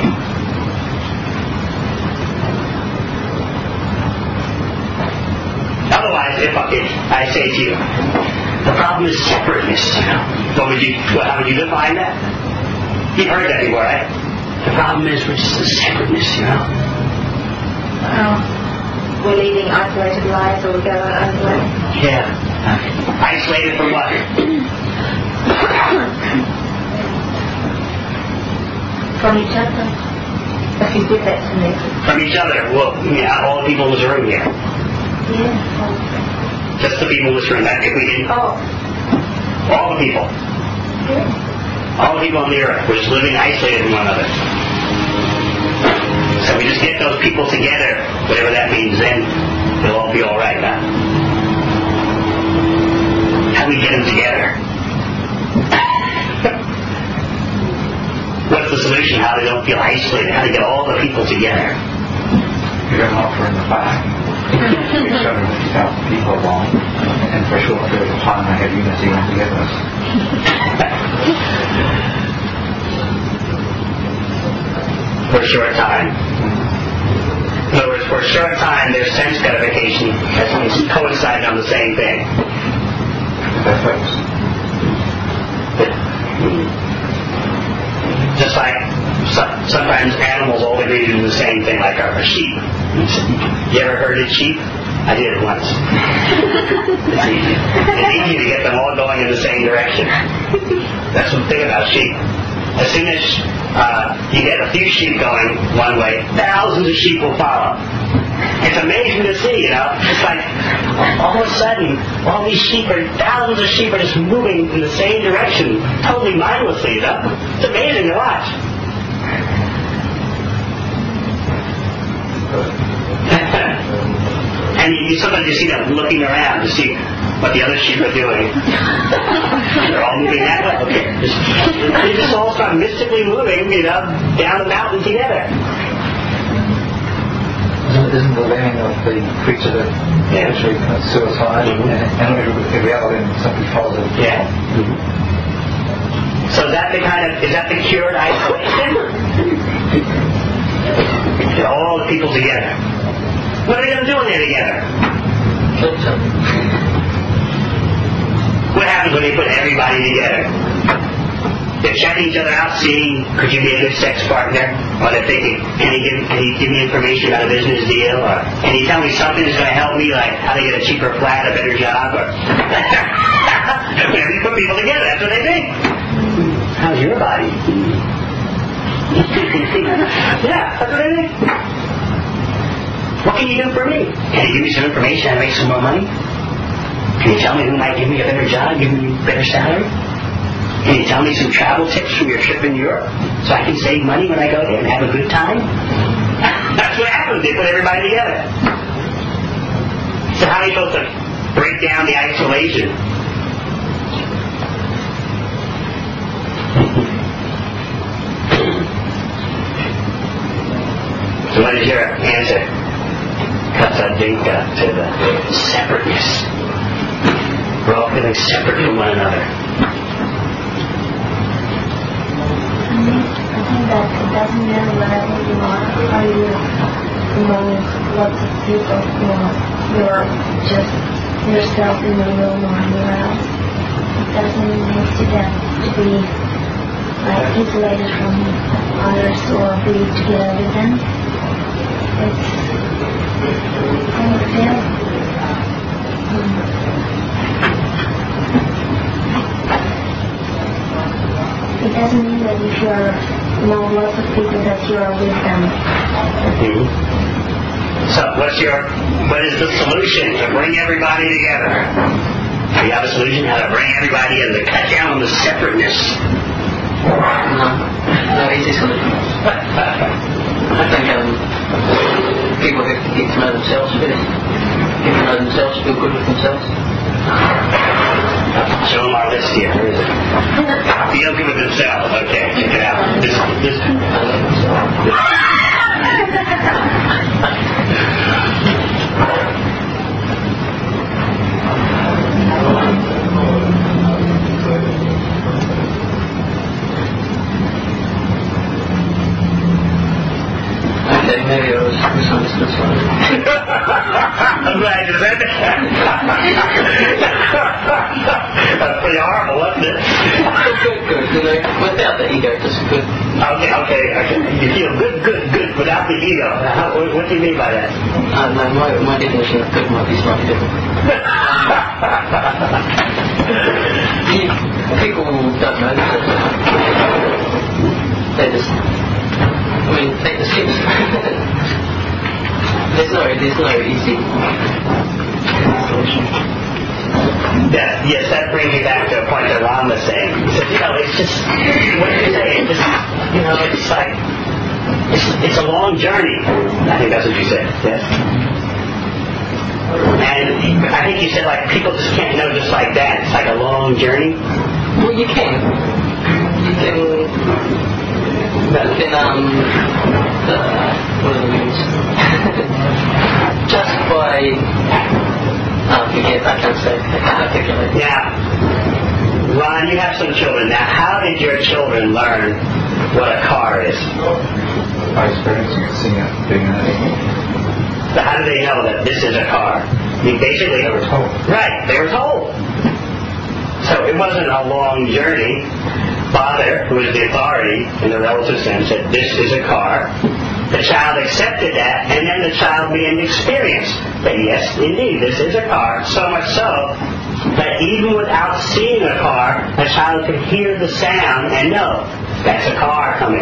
A: Otherwise, if I, if I say to you, the problem is separateness, you know, what would you, how would you define that? You've heard that before, right? The problem is we're just the separateness, you know.
B: Oh. We're leading isolated lives, or we're going isolated.
A: Yeah. Isolated from what?
B: From each other. If you give that to me.
A: From each other. Well, yeah, all the people in this room here.
B: Yeah.
A: Just the people in this room. That if we didn't.
B: Oh.
A: All the people.
B: Yeah.
A: All the people on the earth. We're just living isolated from one another. So we just get those people together, whatever that means, then it'll all be all right, huh? How do we get them together? What's the solution? How they don't feel isolated? How to get all the people together?
C: You're going to offer in the back. We've shown fifty thousand people along, and for a short period of time they have unity and togetherness.
A: For a short time. In other words, for a short time, their sense gratification has coincided on the same thing.
C: Perfect.
A: Just like so- sometimes animals all agree to do the same thing, like a, a sheep. You ever herded sheep? I did it once. It's easy. It's easy to get them all going in the same direction. That's the thing about sheep. As soon as uh, you get a few sheep going one way, thousands of sheep will follow. It's amazing to see, you know. It's like all of a sudden, all these sheep are, thousands of sheep are just moving in the same direction, totally mindlessly, you know. It's amazing to watch. And you, you sometimes you see them looking around to see what the other sheep are doing. They're all moving that way. Okay. Just, they just all start mystically moving, you know, down the mountain together.
C: Isn't, isn't the learning of the creature that
A: Yeah.
C: actually commits suicide,
A: Mm-hmm.
C: and, and every other then simply follows it?
A: Yeah. Mm-hmm. So is that the kind of, is that the cured isolation? Get all the people together. What are they going to do when they're together? What happens when they put everybody together? They're checking each other out, seeing, could you be a good sex partner? Or they're thinking, can you give, can you give me information about a business deal? Or can you tell me something that's going to help me, like how to get a cheaper flat, a better job? Or whenever you put people together, that's what they think. How's your body? Yeah, that's what they think. What can you do for me? Can you give me some information how to make some more money? Can you tell me who might give me a better job, give me a better salary? Can you tell me some travel tips from your trip in Europe so I can save money when I go there and have a good time? That's what happens. They put everybody together. So how are you supposed to break down the isolation? So what is your answer? Kasadinka to the separateness. We're all feeling separate from one another.
B: I think that it doesn't matter wherever you are, are you among lots of people, or you're just yourself in the room or anywhere else. It doesn't make to them to be like isolated from others or be together with them. It's kind of feel. Um, It doesn't mean that if you are among lots of people that you are with them.
A: Mm-hmm. So what's your, what is the solution to bring everybody together? Do you have a solution how to bring everybody in, to cut down on the separateness?
E: No, no easy solution. I think um, people have to get to know themselves better. Get to know themselves, feel good with themselves.
A: Show them our list here. Where is it? Feel good with themselves. Okay, check it out. This, this, this.
E: Okay, maybe I was misunderstood. Sorry.
A: I'm glad you said that. That's pretty horrible, wasn't it?
E: Good, good, good. You know, without the ego, just good.
A: Okay, okay, okay. You feel good, good, good without the ego. How, what, what do you mean by that?
E: Uh, no, my, my definition of good might be slightly different. You, people don't know this. They just, I mean, they just get the sorry, there's no easy solution.
A: Yeah, yes, that brings me back to a point that Ron was saying. He said, you know, it's just, what did you say? It's just, you know, it's like, it's, it's a long journey. I think that's what you said, yes? And I think you said, like, people just can't know just like that. It's like a long journey.
E: Well, you can. You can, you can, um, uh, what are the names? Just by, oh, forget, I can't say, I can't articulate.
A: Now, Ron, you have some children. Now, how did your children learn what a car is?
C: By experiencing seeing it, being in it.
A: So how do they know that this is a car? I mean, basically,
C: They were told.
A: Right, they were told. So it wasn't a long journey. Father, who is the authority in the relative sense, said, this is a car. The child accepted that, and then the child began to experience that, yes, indeed, this is a car, so much so that even without seeing a car, a child could hear the sound and know, that's a car coming.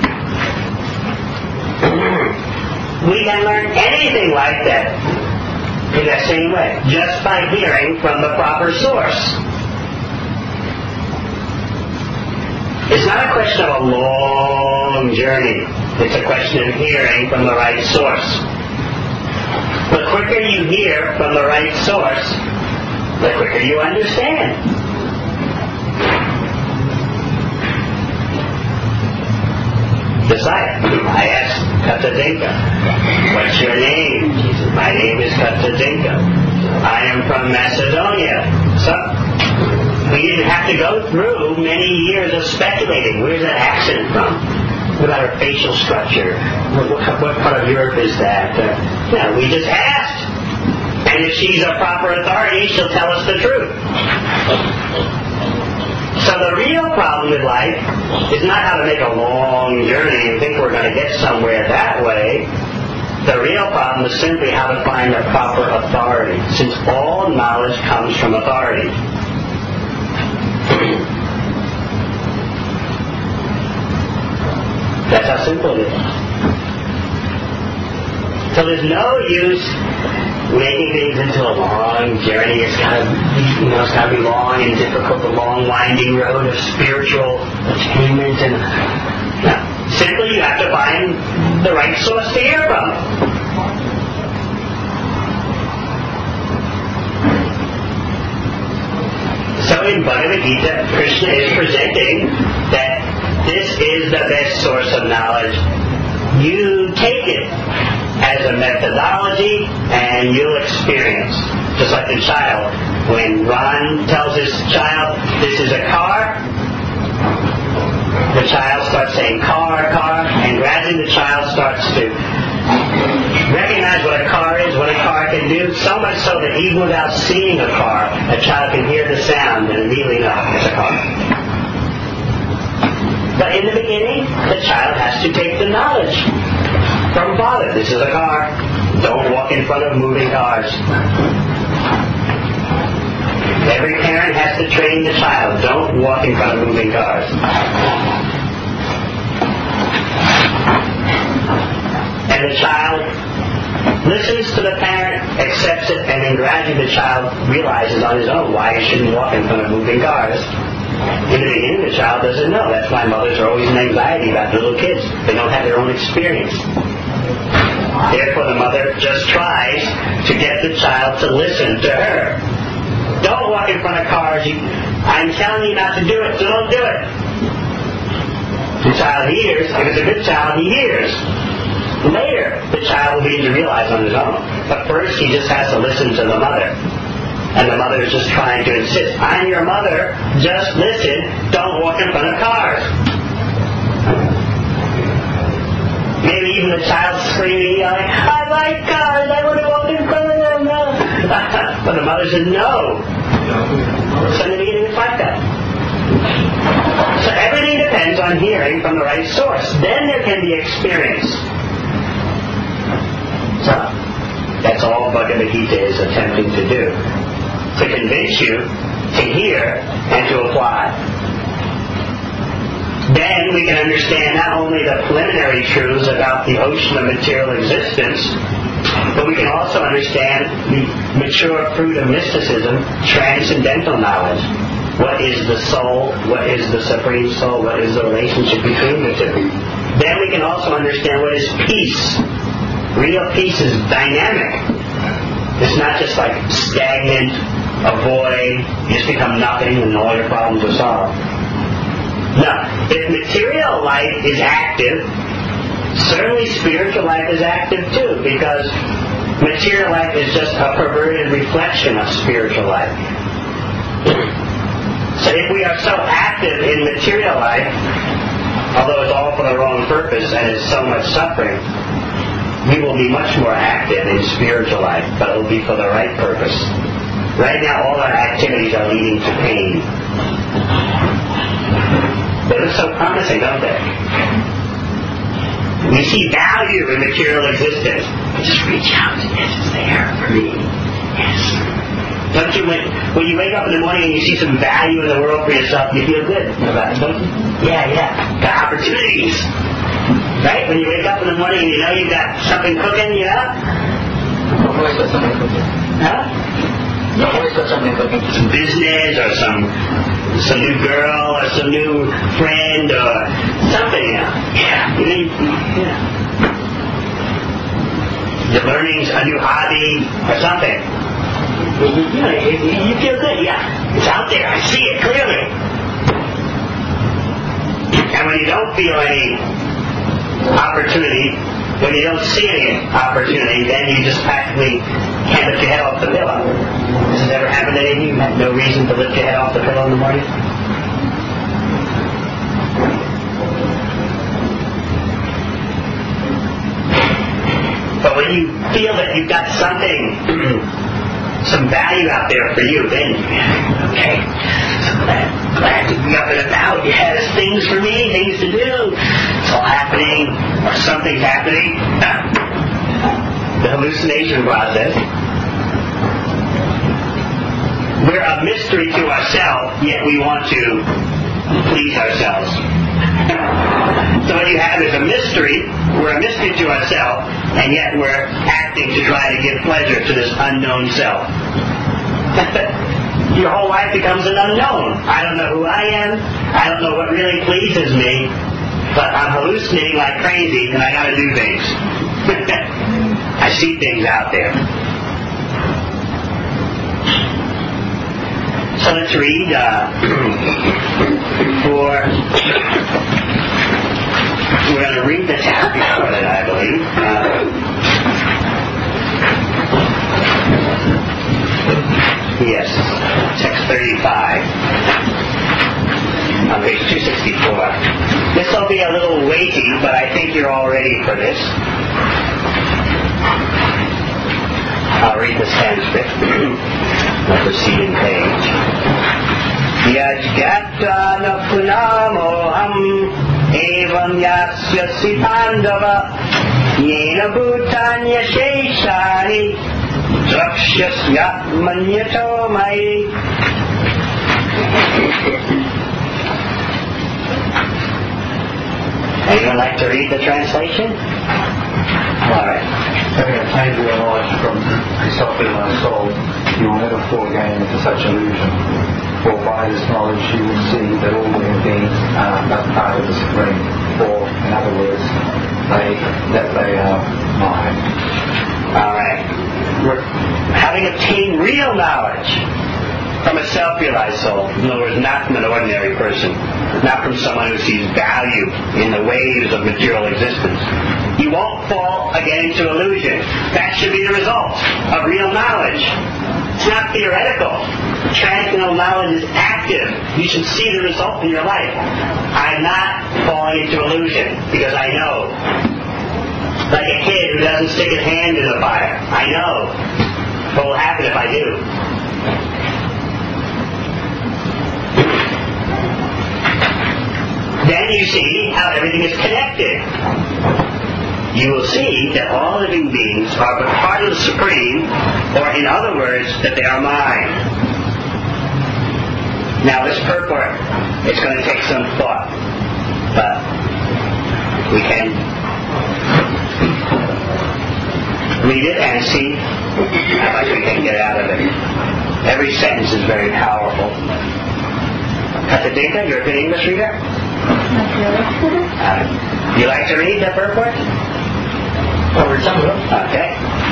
A: We can learn anything like that in that same way, just by hearing from the proper source. It's not a question of a long journey. It's a question of hearing from the right source. The quicker you hear from the right source, the quicker you understand. Just like I asked Katadinka, what's your name? He said, my name is Katadinka. I am from Macedonia. So we didn't have to go through many years of speculating. Where's that accent from? What about her facial structure? What, what, what part of Europe is that? Uh, you know, we just asked. And if she's a proper authority, she'll tell us the truth. So the real problem with life is not how to make a long journey and think we're going to get somewhere that way. The real problem is simply how to find a proper authority, since all knowledge comes from authority. That's how simple it is. So there's no use making things into a long journey. It's got to, you know, it's got to be long and difficult, the long winding road of spiritual attainment. And no, simply you have to find the right source to hear from. So in Bhagavad Gita, Krishna is presenting that this is the best source of knowledge. You take it as a methodology and you'll experience. Just like the child. When Ron tells his child, this is a car, the child starts saying car, car, and gradually the child starts to recognize what a car is, what a car can do, so much so that even without seeing a car, a child can hear the sound and immediately know it's a car. But in the beginning, the child has to take the knowledge from father. This is a car. Don't walk in front of moving cars. Every parent has to train the child. Don't walk in front of moving cars. And the child listens to the parent, accepts it, and then gradually the child realizes on his own why he shouldn't walk in front of moving cars. In the beginning, the child doesn't know. That's why mothers are always in anxiety about the little kids. They don't have their own experience. Therefore, the mother just tries to get the child to listen to her. Don't walk in front of cars. You, I'm telling you not to do it, so don't do it. The child hears. If it's a good child, he hears. Later, the child will begin to realize on his own. But first, he just has to listen to the mother. And the mother is just trying to insist, I'm your mother, just listen, don't walk in front of cars. Maybe even the child screaming, yelling, I like cars, I want to walk in front of them. No. But the mother said, no. So in the beginning, it's like that. So everything depends on hearing from the right source. Then there can be experience. So, that's all Bhagavad Gita is attempting to do. To convince you to hear and to apply. Then we can understand not only the preliminary truths about the ocean of material existence, But we can also understand the mature fruit of mysticism, transcendental knowledge. What is the soul? What is the Supreme Soul? What is the relationship between the two? Then we can also understand what is peace. Real peace is dynamic. It's not just like stagnant, a void, you just become nothing and all your problems are solved. No. If material life is active, certainly spiritual life is active too, because material life is just a perverted reflection of spiritual life. So if we are so active in material life, although it's all for the wrong purpose and is so much suffering, we will be much more active in spiritual life, but it will be for the right purpose. Right now, all our activities are leading to pain. They look so promising, don't they? We see value in material existence. Just reach out. Yes, it's there for me. Yes. Don't you, when, when you wake up in the morning and you see some value in the world for yourself, you feel good about it, don't you? Yeah, yeah. Got opportunities. Right? When you wake up in the morning and you know you've got something cooking, you know?
E: I've always got something cooking.
A: Huh?
E: I've always got something cooking.
A: Some business or some some new girl or some new friend or something, you know? Yeah. You know, you, yeah. You're learning a new hobby or something. You, you know, you, you feel good, yeah. It's out there. I see it clearly. And when you don't feel any opportunity, when you don't see any opportunity, then you just practically can't lift your head off the pillow. Has this ever happened to any of you? You have no reason to lift your head off the pillow in the morning? But when you feel that you've got something, some value out there for you, then, okay, so glad, glad to be up and about. It has things for me, things to do. It's all happening, or something's happening. The hallucination process. We're a mystery to ourselves, yet we want to please ourselves. So what you have is a mystery. We're a mystery to ourselves, and yet we're acting to try to give pleasure to this unknown self. Your whole life becomes an unknown. I don't know who I am. I don't know what really pleases me, but I'm hallucinating like crazy, and I got to do things. I see things out there. So let's read uh, for. We're going to read the text before that, I believe. Uh, yes, text thirty-five on page two sixty-four. This will be a little weighty, but I think you're all ready for this. I'll read the Sanskrit, the preceding page. Yajgatana punamoham evam yasyasi pandava yena bhutanya sheshani drakshasya manyato mai. Anyone like to read the translation? All right.
C: Having attained real knowledge from the self-realized soul, you will never fall again into such illusion. For by this knowledge you will see that all living beings are but part of the Supreme, or, in other words, they, that they are mine.
A: All right. We're having obtained real knowledge from a self-realized soul. In other words, not from an ordinary person, not from someone who sees value in the waves of material existence. You won't fall again into illusion. That should be the result of real knowledge. It's not theoretical. Transcendental knowledge is active. You should see the result in your life. I'm not falling into illusion because I know. Like a kid who doesn't stick his hand in the fire. I know what will happen if I do. Then you see how everything is connected. You will see that all living beings are but part of the Supreme, or in other words, that they are mine. Now this purport, it's going to take some thought, but we can. read it and see how much we can get out of it. Every sentence is very powerful. Katadinka, you're a good English reader? Uh, you like to read the purport?
E: I'll read some of it.
A: Okay.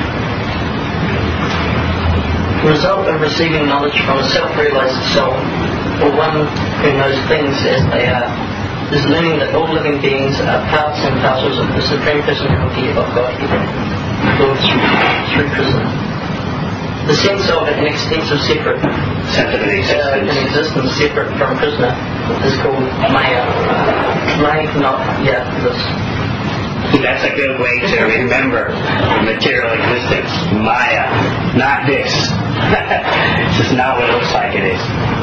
E: The result of receiving knowledge from a self-realized soul, or one who knows things as they are, is learning that all living beings are parts and parcels of the Supreme Personality of Godhead, Lord through Krishna. The sense of an extensive separate
A: sense of an existence.
E: Uh, an existence separate from Krishna is called Maya. Maya, not yet this.
A: That's a good way to remember material existence. Maya, not this. It's just not what it looks like it is.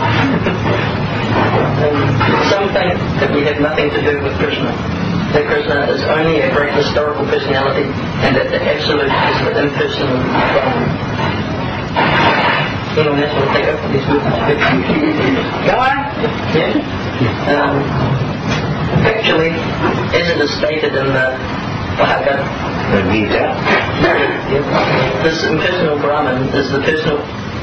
E: Um, some think that we have nothing to do with Krishna, that Krishna is only a great historical personality, and that the Absolute is the impersonal God. Anyone else want to take up these words?
A: Go on.
E: Yeah. Um, Actually, as it is stated in the Bhagavad
A: Gita,
E: yeah, this impersonal Brahman is the personal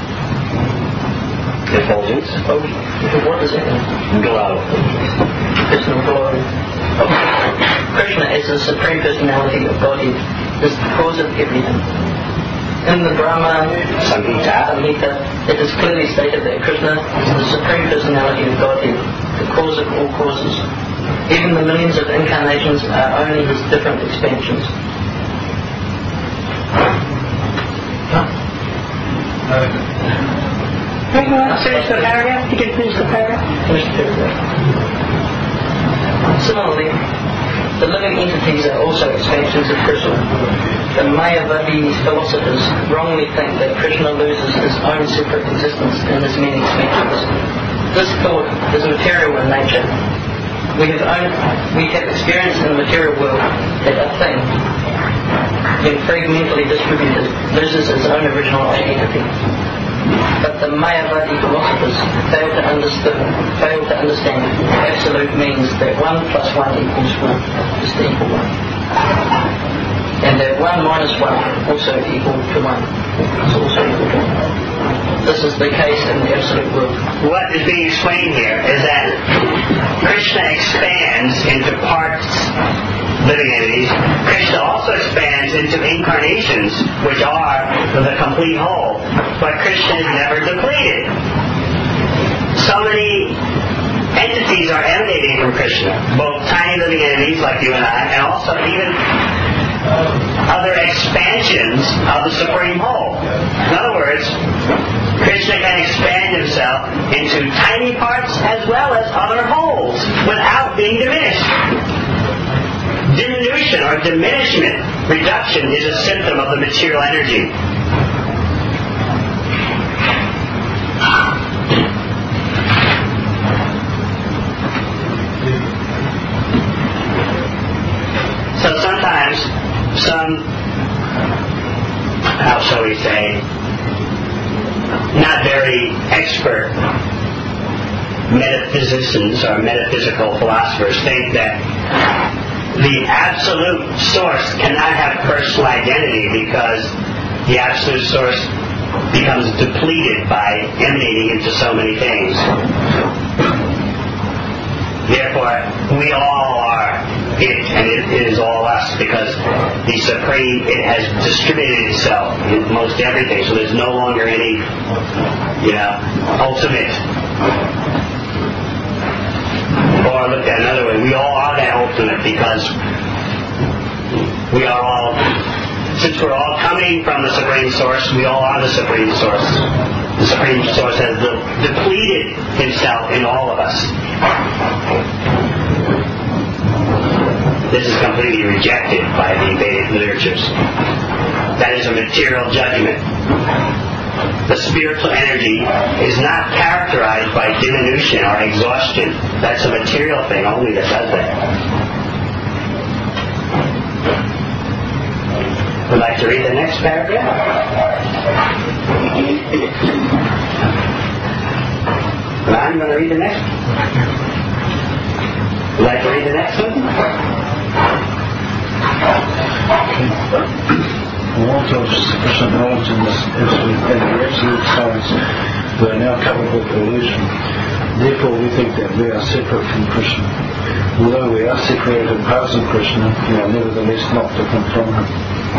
A: effulgence.
E: Oh, what is it?
A: Glow.
E: Personal glow. Oh. Krishna as the Supreme Personality of Godhead is the cause of everything. In the Brahma
A: Samhita,
E: Samhita, it is clearly stated that Krishna is the Supreme Personality of Godhead, the cause of all causes. Even the millions of incarnations are only his different expansions.
A: Finish the paragraph? You can finish the paragraph?
E: Finish the paragraph. Similarly, the living entities are also expansions of Krishna. The Mayavadi philosophers wrongly think that Krishna loses his own separate existence in his many expansions. This thought is material in nature. We have, own, we have experienced in the material world that a thing, when fragmentally distributed, loses its own original identity. But the Mayavadi philosophers fail to understand, fail to understand absolute means that one plus one equals one is to equal one. And that one minus one also equal to one is also equal to one. This is the case in the absolute world.
A: What is being explained here is that Krishna expands into parts, living entities. Krishna also expands into incarnations, which are the complete whole. But Krishna is never depleted. So many entities are emanating from Krishna, both tiny living entities like you and I, and also even other expansions of the Supreme Whole. In other words, Krishna can expand himself into tiny parts as well as other wholes without being diminished. Diminution or diminishment, reduction, is a symptom of the material energy. So sometimes some, how shall we say, not very expert metaphysicians or metaphysical philosophers think that the absolute source cannot have personal identity because the absolute source becomes depleted by emanating into so many things. Therefore, we all are it, and it is all us, because the Supreme, it has distributed itself in most everything, so there's no longer any, you know, ultimate. Or looked at another way, we all are that ultimate because we are all, since we're all coming from the Supreme Source, we all are the Supreme Source. The Supreme Source has de- depleted himself in all of us. This is completely rejected by the Vedic literatures. That is a material judgment. The spiritual energy is not characterized by diminution or exhaustion. That's a material thing only that does that. Would like to read the next paragraph? Well, I'm going to read the next one. Would like to read the next one?
C: ontology, sufficient knowledge in this absolute, in the absolute science, we are now covered with illusion. Therefore, we think that we are separate from Krishna. Although we are separated in parts of Krishna, we are nevertheless not different from him.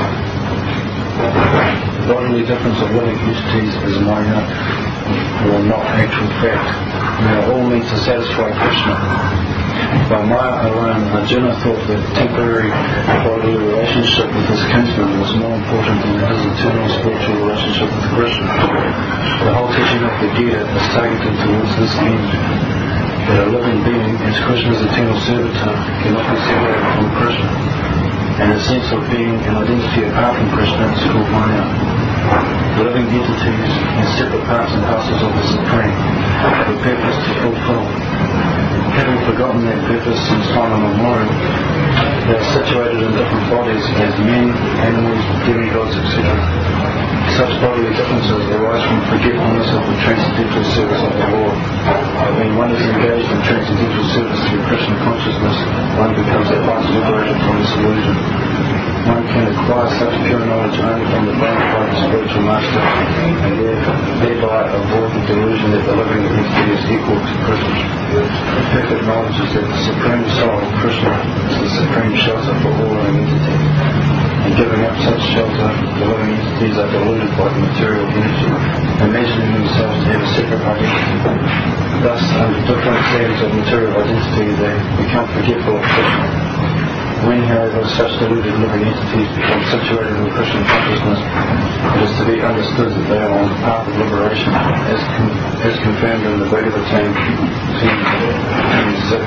C: The bodily difference of living entities is Maya, or not actual fact. We are all meant to satisfy Krishna. By Maya alone, Arjuna thought that temporary bodily relationship with his kinsman was more important than his eternal spiritual relationship with Krishna. The whole teaching of the Gita is targeted towards this end, that a living being, as Krishna's eternal servitor, cannot be separated from Krishna, and a sense of being an identity apart from Krishna is called Maya. Living entities and separate parts and parcels of the Supreme have a purpose to fulfill. Having forgotten that purpose in time and memory, they are situated in different bodies as men, animals, demigods, et cetera. Such bodily differences arise from forgetfulness of the transcendental service of the Lord. But when one is engaged in transcendental service through Krishna consciousness, one becomes at once liberated from this illusion. One can acquire such pure knowledge only from the bona fide spiritual master, and thereby avoid the delusion that the living entity is equal to Krishna. Perfect knowledge is that the Supreme Soul, Krishna, is the supreme shelter for all living entities. And giving up such shelter, the living entities are deluded by the material energy, imagining themselves to have a separate identity. Thus, under different stages of material identity, they become forgetful of Krishna. When, however, such deluded living entities become situated in Krishna consciousness, it is to be understood that they are on the path of liberation, as, con- as confirmed in the Bhagavad Gita ten twenty-six.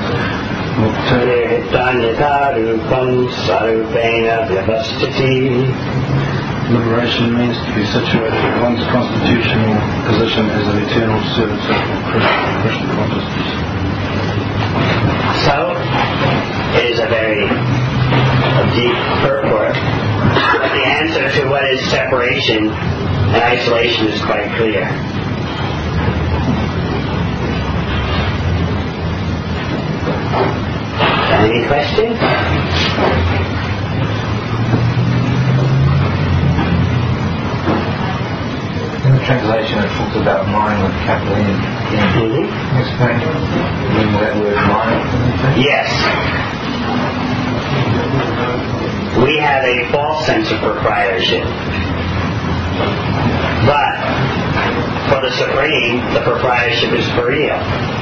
C: Liberation means to be situated in one's constitutional position as an eternal servitor of Krishna, Krishna consciousness.
A: So, it is a very deep purport, but the answer to what is separation and isolation is quite clear. Any questions?
C: In the translation it talks about mind with capital N.
A: Mm-hmm.
C: Explain the meaning of that word mind.
A: Yes. We have a false sense of proprietorship. But for the Supreme, the proprietorship is for real.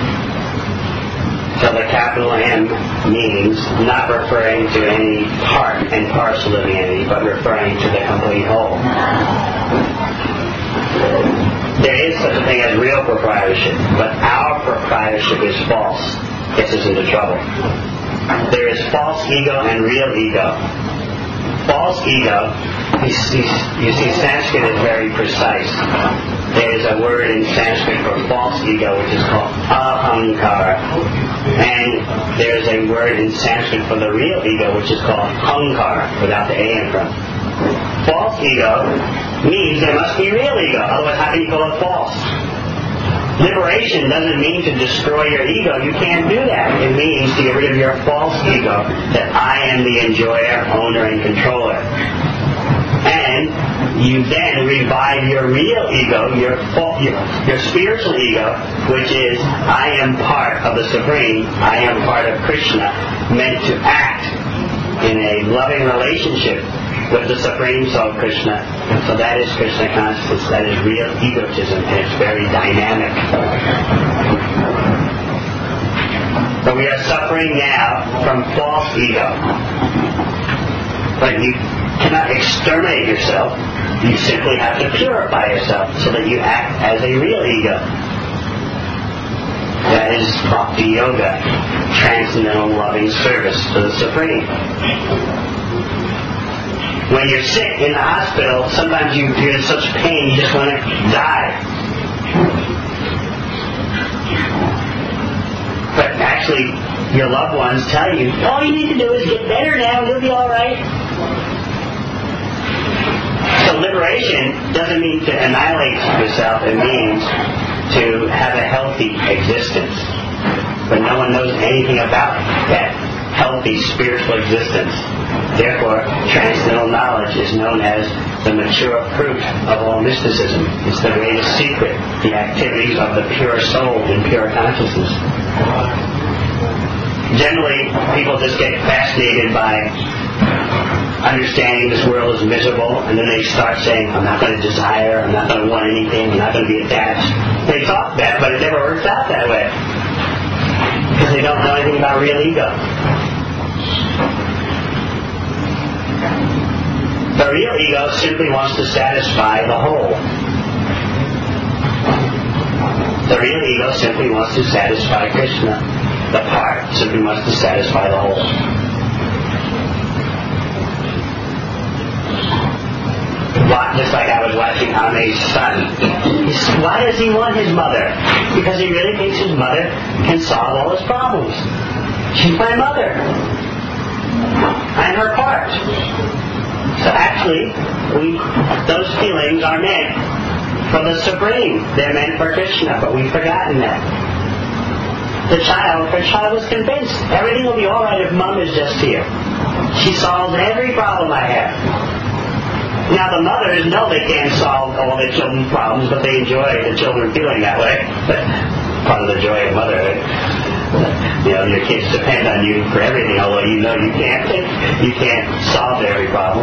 A: So the capital M means not referring to any part and parcel of the entity, but referring to the complete whole. There is such a thing as real proprietorship, but our proprietorship is false. Gets us into trouble. There is false ego and real ego. False ego, you see, you see Sanskrit is very precise. There is a word in Sanskrit for false ego which is called ahankara. And there is a word in Sanskrit for the real ego which is called hankara, without the A in front. False ego means there must be real ego, otherwise how can you call it false? Liberation doesn't mean to destroy your ego. You can't do that. It means to get rid of your false ego, that I am the enjoyer, owner, and controller. And you then revive your real ego, your, your, your spiritual ego, which is I am part of the Supreme, I am part of Krishna, meant to act in a loving relationship with the Supreme Soul, Krishna. And so that is Krishna consciousness. That is real egotism, and it's very dynamic. But we are suffering now from false ego. But you cannot exterminate yourself. You simply have to purify yourself so that you act as a real ego. That is Bhakti Yoga, transcendental loving service to the Supreme. When you're sick in the hospital, sometimes you, you're in such pain you just want to die. But actually, your loved ones tell you, all you need to do is get better now, you'll be all right. So liberation doesn't mean to annihilate yourself. It means to have a healthy existence. But no one knows anything about that healthy spiritual existence. Therefore, transcendental knowledge is known as the mature fruit of all mysticism. It's the greatest secret, the activities of the pure soul in pure consciousness. Generally, people just get fascinated by understanding this world is miserable, and then they start saying, I'm not going to desire, I'm not going to want anything, I'm not going to be attached. They talk that, but it never works out that way. Because they don't know anything about real ego. The real ego simply wants to satisfy the whole. The real ego simply wants to satisfy Krishna. The part simply wants to satisfy the whole. Why, just like I was watching Ame's son. He's, why does he want his mother? Because he really thinks his mother can solve all his problems. She's my mother. I'm her part. So actually, we those feelings are meant for the Supreme. They're meant for Krishna, but we've forgotten that. The child, the child was convinced everything will be all right if Mom is just here. She solves every problem I have. Now the mothers know they can't solve all their children's problems, but they enjoy the children feeling that way. Part of the joy of motherhood. You know, your kids depend on you for everything, although you know you can't you can't solve every problem.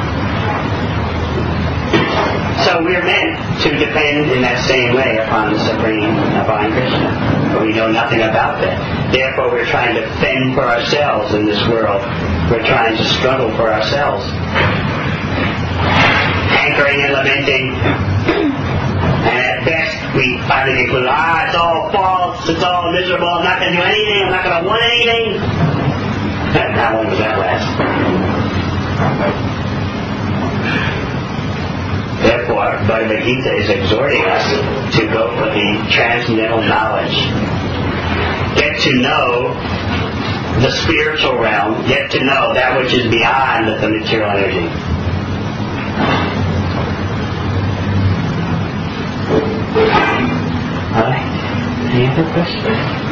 A: So we're meant to depend in that same way upon the Supreme, upon Krishna. But we know nothing about that. Therefore we're trying to fend for ourselves in this world. We're trying to struggle for ourselves. Hankering and lamenting. And at best, we finally conclude, ah, it's all false, it's all miserable, I'm not going to do anything, I'm not going to want anything. How long does that last? Therefore, Bhagavad Gita is exhorting us to go for the transcendental knowledge. Get to know the spiritual realm, get to know that which is beyond the material energy. All right. Any other questions?